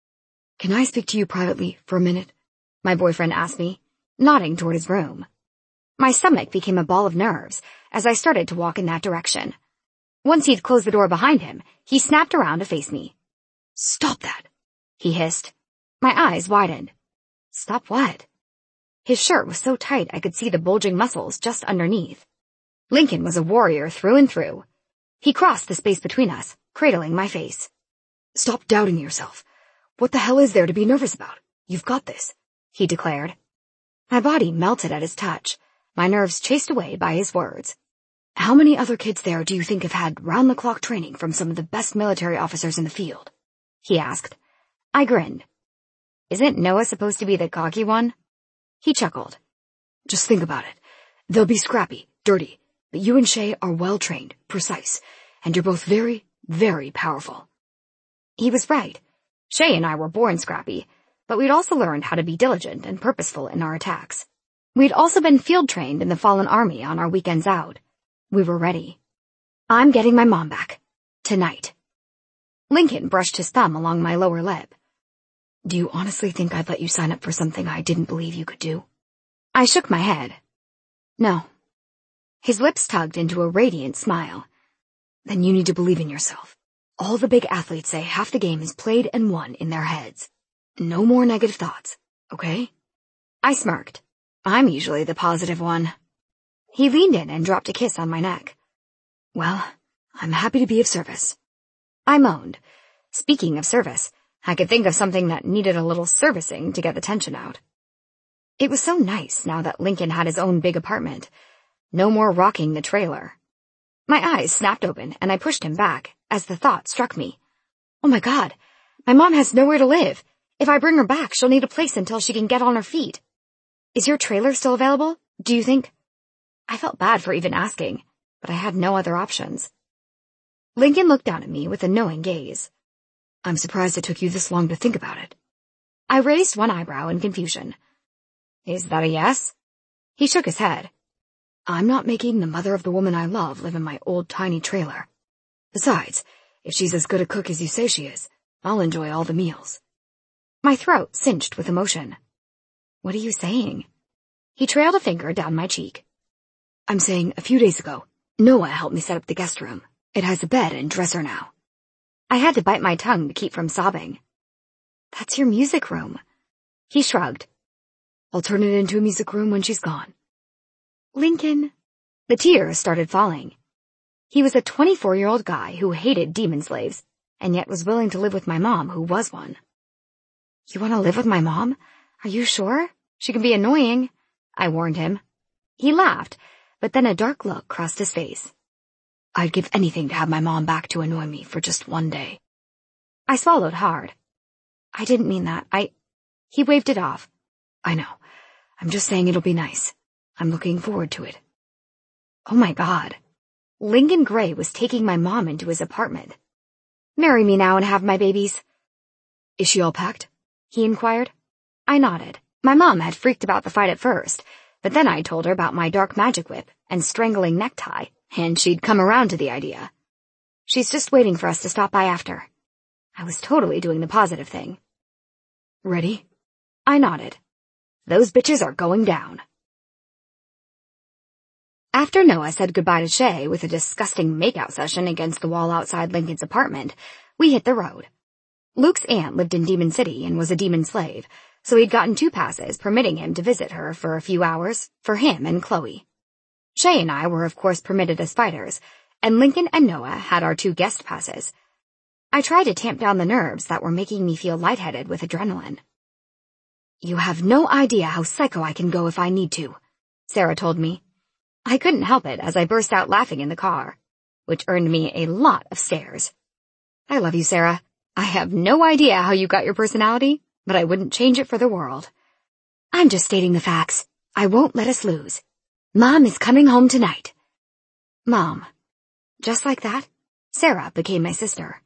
Can I speak to you privately for a minute? My boyfriend asked me, nodding toward his room. My stomach became a ball of nerves as I started to walk in that direction. Once he'd closed the door behind him, he snapped around to face me. Stop that, he hissed. My eyes widened. Stop what? His shirt was so tight I could see the bulging muscles just underneath. Lincoln was a warrior through and through. He crossed the space between us, cradling my face. Stop doubting yourself. What the hell is there to be nervous about? You've got this, he declared. My body melted at his touch, my nerves chased away by his words. How many other kids there do you think have had round-the-clock training from some of the best military officers in the field? He asked. I grinned. Isn't Noah supposed to be the cocky one? He chuckled. Just think about it. They'll be scrappy, dirty, but you and Shay are well-trained, precise, and you're both very, very powerful. He was right. Shay and I were born scrappy, but we'd also learned how to be diligent and purposeful in our attacks. We'd also been field-trained in the Fallen Army on our weekends out. We were ready. I'm getting my mom back. Tonight. Lincoln brushed his thumb along my lower lip. Do you honestly think I'd let you sign up for something I didn't believe you could do? I shook my head. No. His lips tugged into a radiant smile. Then you need to believe in yourself. All the big athletes say half the game is played and won in their heads. No more negative thoughts, okay? I smirked. I'm usually the positive one. He leaned in and dropped a kiss on my neck. Well, I'm happy to be of service. I moaned. Speaking of service, I could think of something that needed a little servicing to get the tension out. It was so nice now that Lincoln had his own big apartment. No more rocking the trailer. My eyes snapped open and I pushed him back as the thought struck me. Oh my God, my mom has nowhere to live. If I bring her back, she'll need a place until she can get on her feet. Is your trailer still available, do you think? I felt bad for even asking, but I had no other options. Lincoln looked down at me with a knowing gaze. I'm surprised it took you this long to think about it. I raised one eyebrow in confusion. Is that a yes? He shook his head. I'm not making the mother of the woman I love live in my old tiny trailer. Besides, if she's as good a cook as you say she is, I'll enjoy all the meals. My throat cinched with emotion. What are you saying? He trailed a finger down my cheek. I'm saying a few days ago, Noah helped me set up the guest room. It has a bed and dresser now. I had to bite my tongue to keep from sobbing. That's your music room. He shrugged. I'll turn it into a music room when she's gone. Lincoln. The tears started falling. He was a 24-year-old guy who hated demon slaves, and yet was willing to live with my mom, who was one. You want to live with my mom? Are you sure? She can be annoying, I warned him. He laughed, but then a dark look crossed his face. I'd give anything to have my mom back to annoy me for just one day. I swallowed hard. I didn't mean that. He waved it off. I know. I'm just saying it'll be nice. I'm looking forward to it. Oh my God. Lincoln Gray was taking my mom into his apartment. Marry me now and have my babies. Is she all packed? He inquired. I nodded. My mom had freaked about the fight at first, but then I told her about my dark magic whip and strangling necktie, and she'd come around to the idea. She's just waiting for us to stop by after. I was totally doing the positive thing. Ready? I nodded. Those bitches are going down. After Noah said goodbye to Shay with a disgusting makeout session against the wall outside Lincoln's apartment, we hit the road. Luke's aunt lived in Demon City and was a demon slave, so he'd gotten 2 passes permitting him to visit her for a few hours for him and Chloe. Shay and I were of course permitted as fighters, and Lincoln and Noah had our 2 guest passes. I tried to tamp down the nerves that were making me feel lightheaded with adrenaline. You have no idea how psycho I can go if I need to, Sarah told me. I couldn't help it as I burst out laughing in the car, which earned me a lot of stares. I love you, Sarah. I have no idea how you got your personality, but I wouldn't change it for the world. I'm just stating the facts. I won't let us lose. Mom is coming home tonight. Mom. Just like that, Sarah became my sister.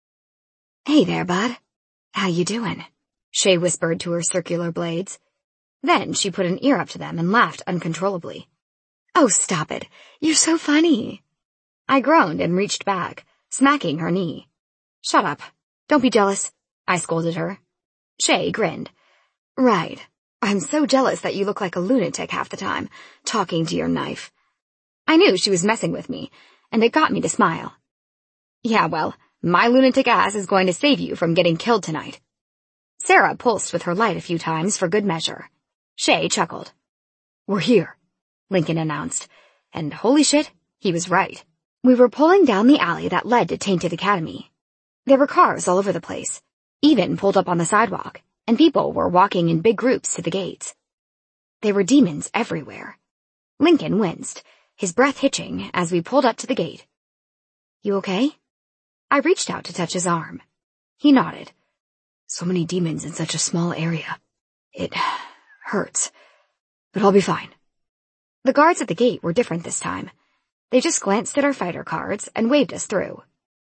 Hey there, bud. How you doing? Shay whispered to her circular blades. Then she put an ear up to them and laughed uncontrollably. Oh, stop it. You're so funny. I groaned and reached back, smacking her knee. Shut up. Don't be jealous, I scolded her. Shay grinned. Right. I'm so jealous that you look like a lunatic half the time, talking to your knife. I knew she was messing with me, and it got me to smile. Yeah, well, my lunatic ass is going to save you from getting killed tonight. Sarah pulsed with her light a few times for good measure. Shay chuckled. We're here, Lincoln announced, and holy shit, he was right. We were pulling down the alley that led to Tainted Academy. There were cars all over the place, even pulled up on the sidewalk, and people were walking in big groups to the gates. There were demons everywhere. Lincoln winced, his breath hitching as we pulled up to the gate. You okay? I reached out to touch his arm. He nodded. So many demons in such a small area. It hurts, but I'll be fine. The guards at the gate were different this time. They just glanced at our fighter cards and waved us through.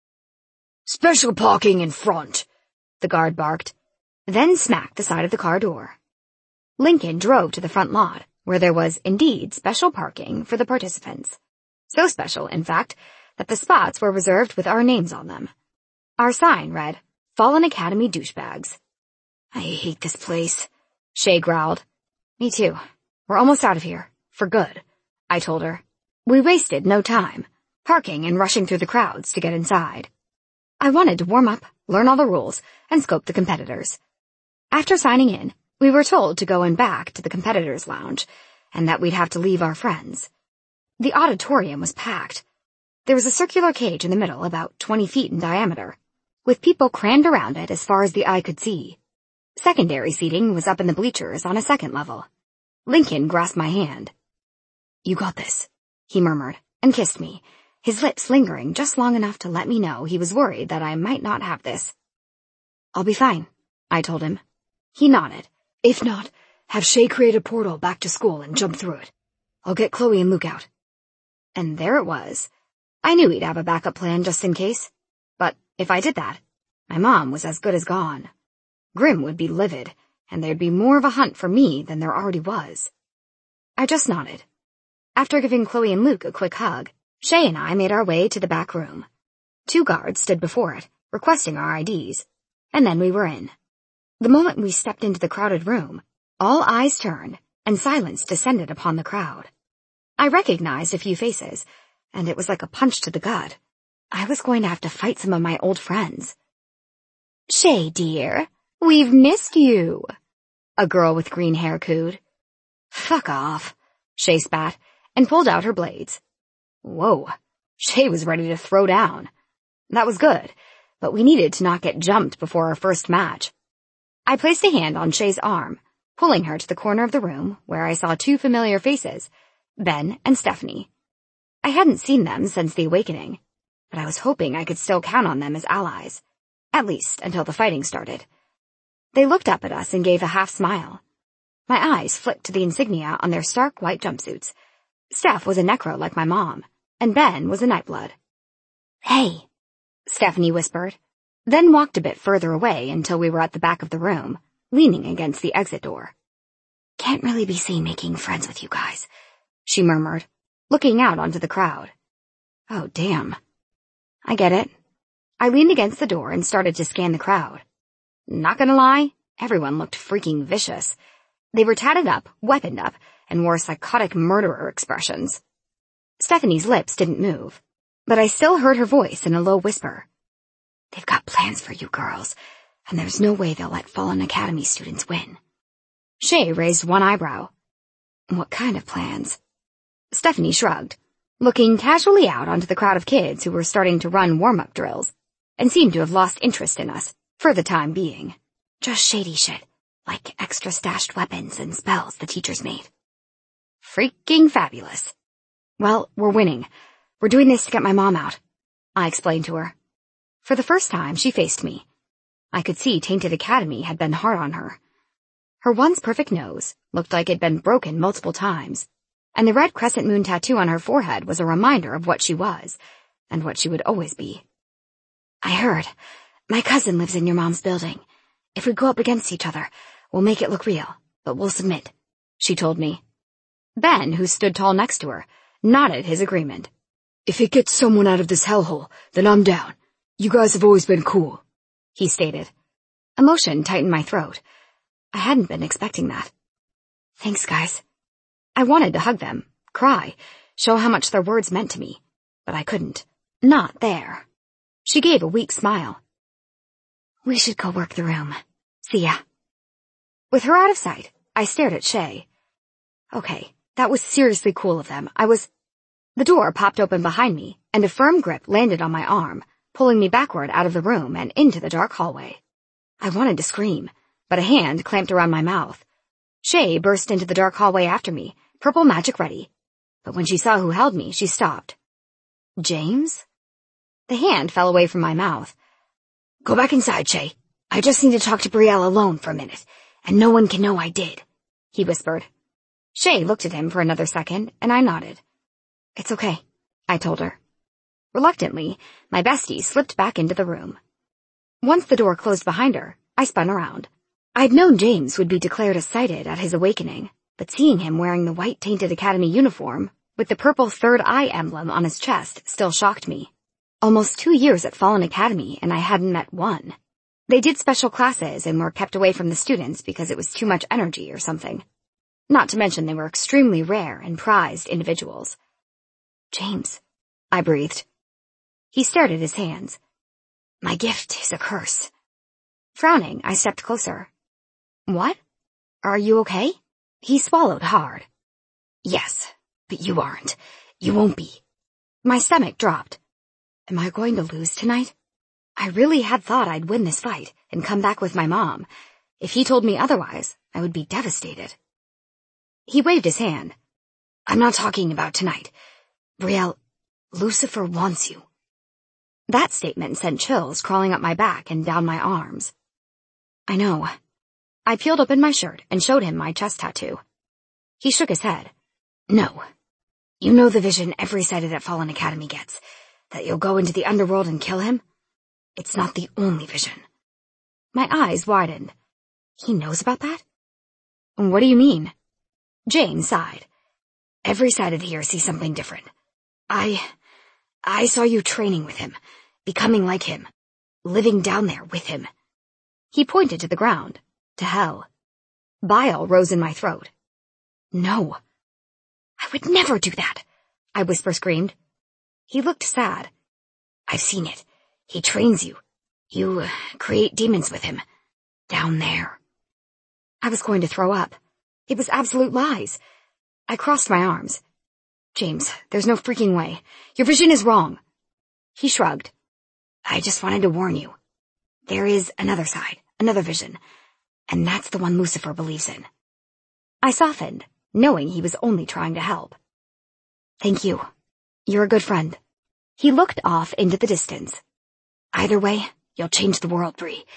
Special parking in front, the guard barked, then smacked the side of the car door. Lincoln drove to the front lot, where there was indeed special parking for the participants. So special, in fact, that the spots were reserved with our names on them. Our sign read, Fallen Academy Douchebags. I hate this place, Shay growled. Me too. We're almost out of here. For good, I told her. We wasted no time, parking and rushing through the crowds to get inside. I wanted to warm up, learn all the rules, and scope the competitors. After signing in, we were told to go in back to the competitors' lounge, and that we'd have to leave our friends. The auditorium was packed. There was a circular cage in the middle about 20 feet in diameter, with people crammed around it as far as the eye could see. Secondary seating was up in the bleachers on a second level. Lincoln grasped my hand. You got this, he murmured, and kissed me, his lips lingering just long enough to let me know he was worried that I might not have this. I'll be fine, I told him. He nodded. If not, have Shay create a portal back to school and jump through it. I'll get Chloe and Luke out. And there it was. I knew he'd have a backup plan just in case. But if I did that, my mom was as good as gone. Grim would be livid, and there'd be more of a hunt for me than there already was. I just nodded. After giving Chloe and Luke a quick hug, Shay and I made our way to the back room. 2 guards stood before it, requesting our IDs, and then we were in. The moment we stepped into the crowded room, all eyes turned, and silence descended upon the crowd. I recognized a few faces, and it was like a punch to the gut. I was going to have to fight some of my old friends. Shay, dear, we've missed you, a girl with green hair cooed. Fuck off, Shay spat, and pulled out her blades. Whoa, Shay was ready to throw down. That was good, but we needed to not get jumped before our first match. I placed a hand on Shay's arm, pulling her to the corner of the room where I saw 2 familiar faces, Ben and Stephanie. I hadn't seen them since the awakening, but I was hoping I could still count on them as allies, at least until the fighting started. They looked up at us and gave a half smile. My eyes flicked to the insignia on their stark white jumpsuits. Steph was a necro like my mom, and Ben was a Nightblood. "Hey," Stephanie whispered, then walked a bit further away until we were at the back of the room, leaning against the exit door. "Can't really be seen making friends with you guys," she murmured, looking out onto the crowd. Oh, damn. I get it. I leaned against the door and started to scan the crowd. Not gonna lie, everyone looked freaking vicious. They were tatted up, weaponed up, and wore psychotic murderer expressions. Stephanie's lips didn't move, but I still heard her voice in a low whisper. "They've got plans for you girls, and there's no way they'll let Fallen Academy students win." Shay raised one eyebrow. "What kind of plans?" Stephanie shrugged, looking casually out onto the crowd of kids who were starting to run warm-up drills, and seemed to have lost interest in us, for the time being. "Just shady shit, like extra stashed weapons and spells the teachers made." Freaking fabulous. "Well, we're winning. We're doing this to get my mom out," I explained to her. For the first time, she faced me. I could see Tainted Academy had been hard on her. Her once perfect nose looked like it'd been broken multiple times, and the red crescent moon tattoo on her forehead was a reminder of what she was, and what she would always be. "I heard. My cousin lives in your mom's building. If we go up against each other, we'll make it look real, but we'll submit," she told me. Ben, who stood tall next to her, nodded his agreement. "If it gets someone out of this hellhole, then I'm down. You guys have always been cool," he stated. Emotion tightened my throat. I hadn't been expecting that. "Thanks, guys." I wanted to hug them, cry, show how much their words meant to me, but I couldn't. Not there. She gave a weak smile. "We should go work the room. See ya." With her out of sight, I stared at Shay. Okay, that was seriously cool of them. The door popped open behind me, and a firm grip landed on my arm, pulling me backward out of the room and into the dark hallway. I wanted to scream, but a hand clamped around my mouth. Shay burst into the dark hallway after me, purple magic ready, but when she saw who held me, she stopped. "James?" The hand fell away from my mouth. "Go back inside, Shay. I just need to talk to Brielle alone for a minute, and no one can know I did," he whispered. Shay looked at him for another second, and I nodded. "It's okay," I told her. Reluctantly, my bestie slipped back into the room. Once the door closed behind her, I spun around. I'd known James would be declared as sighted at his awakening, but seeing him wearing the white Tainted Academy uniform with the purple third eye emblem on his chest still shocked me. Almost 2 years at Fallen Academy, and I hadn't met one. They did special classes and were kept away from the students because it was too much energy or something. Not to mention they were extremely rare and prized individuals. "James," I breathed. He stared at his hands. "My gift is a curse." Frowning, I stepped closer. "What? Are you okay?" He swallowed hard. "Yes, but you aren't. You won't be." My stomach dropped. Am I going to lose tonight? I really had thought I'd win this fight and come back with my mom. If he told me otherwise, I would be devastated. He waved his hand. "I'm not talking about tonight. Brielle, Lucifer wants you." That statement sent chills crawling up my back and down my arms. "I know." I peeled open my shirt and showed him my chest tattoo. He shook his head. "No. You know the vision every sighted at Fallen Academy gets, that you'll go into the underworld and kill him? It's not the only vision." My eyes widened. He knows about that? What do you mean? Jane sighed. "Every sighted here sees something different. I saw you training with him, becoming like him, living down there with him." He pointed to the ground, to hell. Bile rose in my throat. "No. I would never do that," I whisper-screamed. He looked sad. "I've seen it. He trains you. You create demons with him. Down there." I was going to throw up. It was absolute lies. I crossed my arms. "James, there's no freaking way. Your vision is wrong." He shrugged. "I just wanted to warn you. There is another side, another vision, and that's the one Lucifer believes in." I softened, knowing he was only trying to help. "Thank you. You're a good friend." He looked off into the distance. "Either way, you'll change the world, Bree.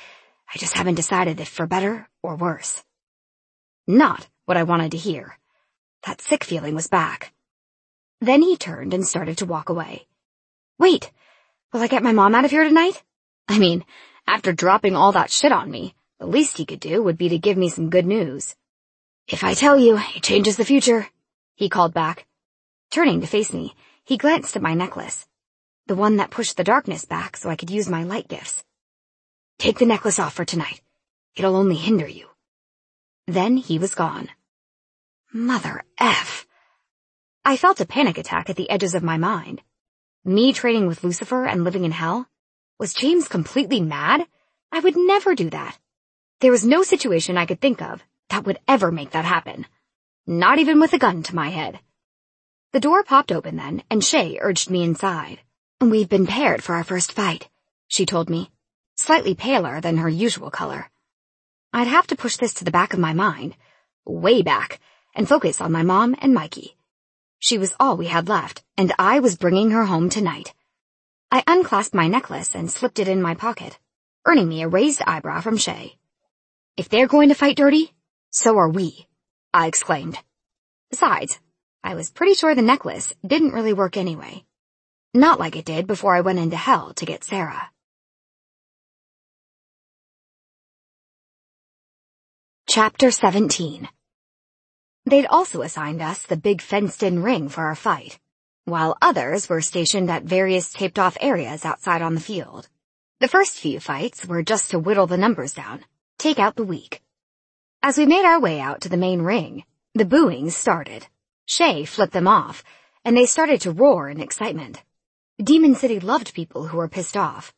I just haven't decided if for better or worse. Not what I wanted to hear. That sick feeling was back. Then he turned and started to walk away. Wait, will I get my mom out of here tonight? I mean, after dropping all that shit on me, the least he could do would be to give me some good news. If I tell you, it changes the future, he called back. Turning to face me, he glanced at my necklace. The one that pushed the darkness back so I could use my light gifts. Take the necklace off for tonight. It'll only hinder you. Then he was gone. Mother F. I felt a panic attack at the edges of my mind. Me training with Lucifer and living in hell? Was James completely mad? I would never do that. There was no situation I could think of that would ever make that happen. Not even with a gun to my head. The door popped open then, and Shay urged me inside. We've been paired for our first fight, she told me, slightly paler than her usual color. I'd have to push this to the back of my mind, way back, and focus on my mom and Mikey. She was all we had left, and I was bringing her home tonight. I unclasped my necklace and slipped it in my pocket, earning me a raised eyebrow from Shay. If they're going to fight dirty, so are we, I exclaimed. Besides, I was pretty sure the necklace didn't really work anyway. Not like it did before I went into hell to get Sarah. Chapter 17. They'd also assigned us the big fenced-in ring for our fight, while others were stationed at various taped-off areas outside on the field. The first few fights were just to whittle the numbers down, take out the weak. As we made our way out to the main ring, the booing started. Shay flipped them off, and they started to roar in excitement. Demon City loved people who were pissed off.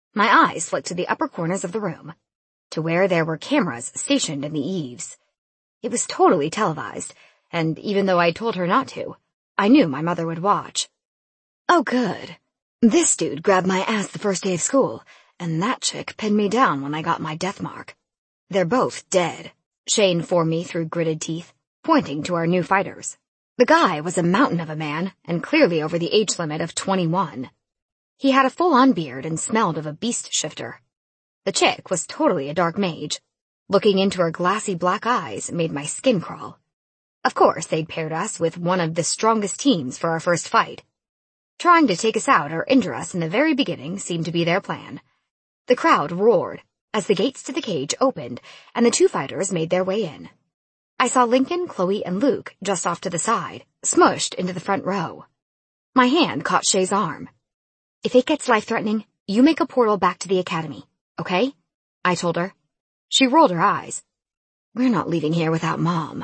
My eyes flicked to the upper corners of the room, to where there were cameras stationed in the eaves. It was totally televised, and even though I told her not to, I knew my mother would watch. Oh, good. This dude grabbed my ass the first day of school, and that chick pinned me down when I got my death mark. They're both dead, Shay informed me through gritted teeth, pointing to our new fighters. The guy was a mountain of a man, and clearly over the age limit of 21. He had a full-on beard and smelled of a beast shifter. The chick was totally a dark mage. Looking into her glassy black eyes made my skin crawl. Of course, they'd paired us with one of the strongest teams for our first fight. Trying to take us out or injure us in the very beginning seemed to be their plan. The crowd roared as the gates to the cage opened and the two fighters made their way in. I saw Lincoln, Chloe, and Luke just off to the side, smushed into the front row. My hand caught Shay's arm. If it gets life-threatening, you make a portal back to the academy, okay? I told her. She rolled her eyes. We're not leaving here without Mom.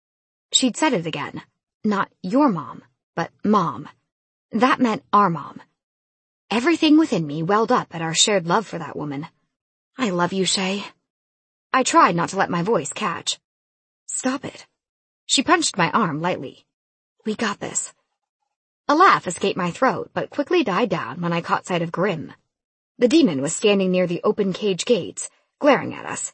She'd said it again. Not your mom, but Mom. That meant our mom. Everything within me welled up at our shared love for that woman. I love you, Shay. I tried not to let my voice catch. Stop it. She punched my arm lightly. We got this. A laugh escaped my throat, but quickly died down when I caught sight of Grimm. The demon was standing near the open cage gates, glaring at us.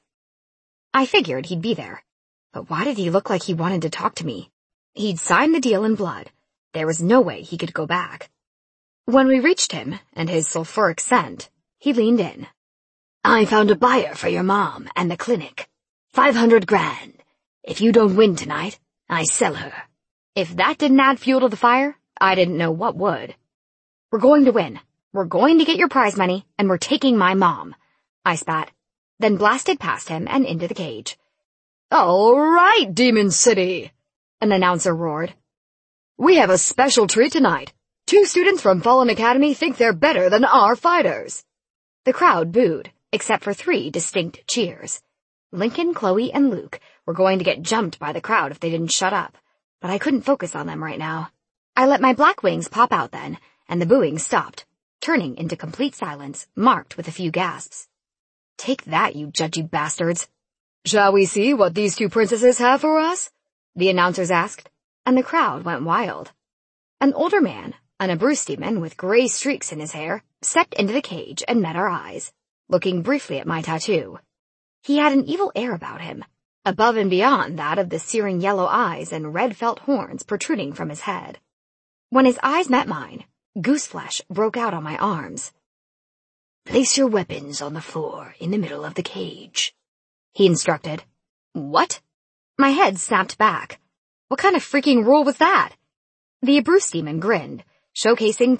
I figured he'd be there, but why did he look like he wanted to talk to me? He'd signed the deal in blood. There was no way he could go back. When we reached him, and his sulfuric scent, he leaned in. I found a buyer for your mom and the clinic. 500 grand. If you don't win tonight, I sell her. If that didn't add fuel to the fire, I didn't know what would. We're going to win. We're going to get your prize money, and we're taking my mom. I spat, then blasted past him and into the cage. All right, Demon City, an announcer roared. We have a special treat tonight. 2 students from Fallen Academy think they're better than our fighters. The crowd booed, except for 3 distinct cheers. Lincoln, Chloe, and Luke were going to get jumped by the crowd if they didn't shut up, but I couldn't focus on them right now. I let my black wings pop out then, and the booing stopped, turning into complete silence, marked with a few gasps. Take that, you judgy bastards. Shall we see what these 2 princesses have for us? The announcers asked, and the crowd went wild. An older man, an Abruz demon with gray streaks in his hair, stepped into the cage and met our eyes, looking briefly at my tattoo. He had an evil air about him, above and beyond that of the searing yellow eyes and red felt horns protruding from his head. When his eyes met mine, goose flesh broke out on my arms. Place your weapons on the floor in the middle of the cage, he instructed. What? My head snapped back. What kind of freaking rule was that? The Abruzes demon grinned, showcasing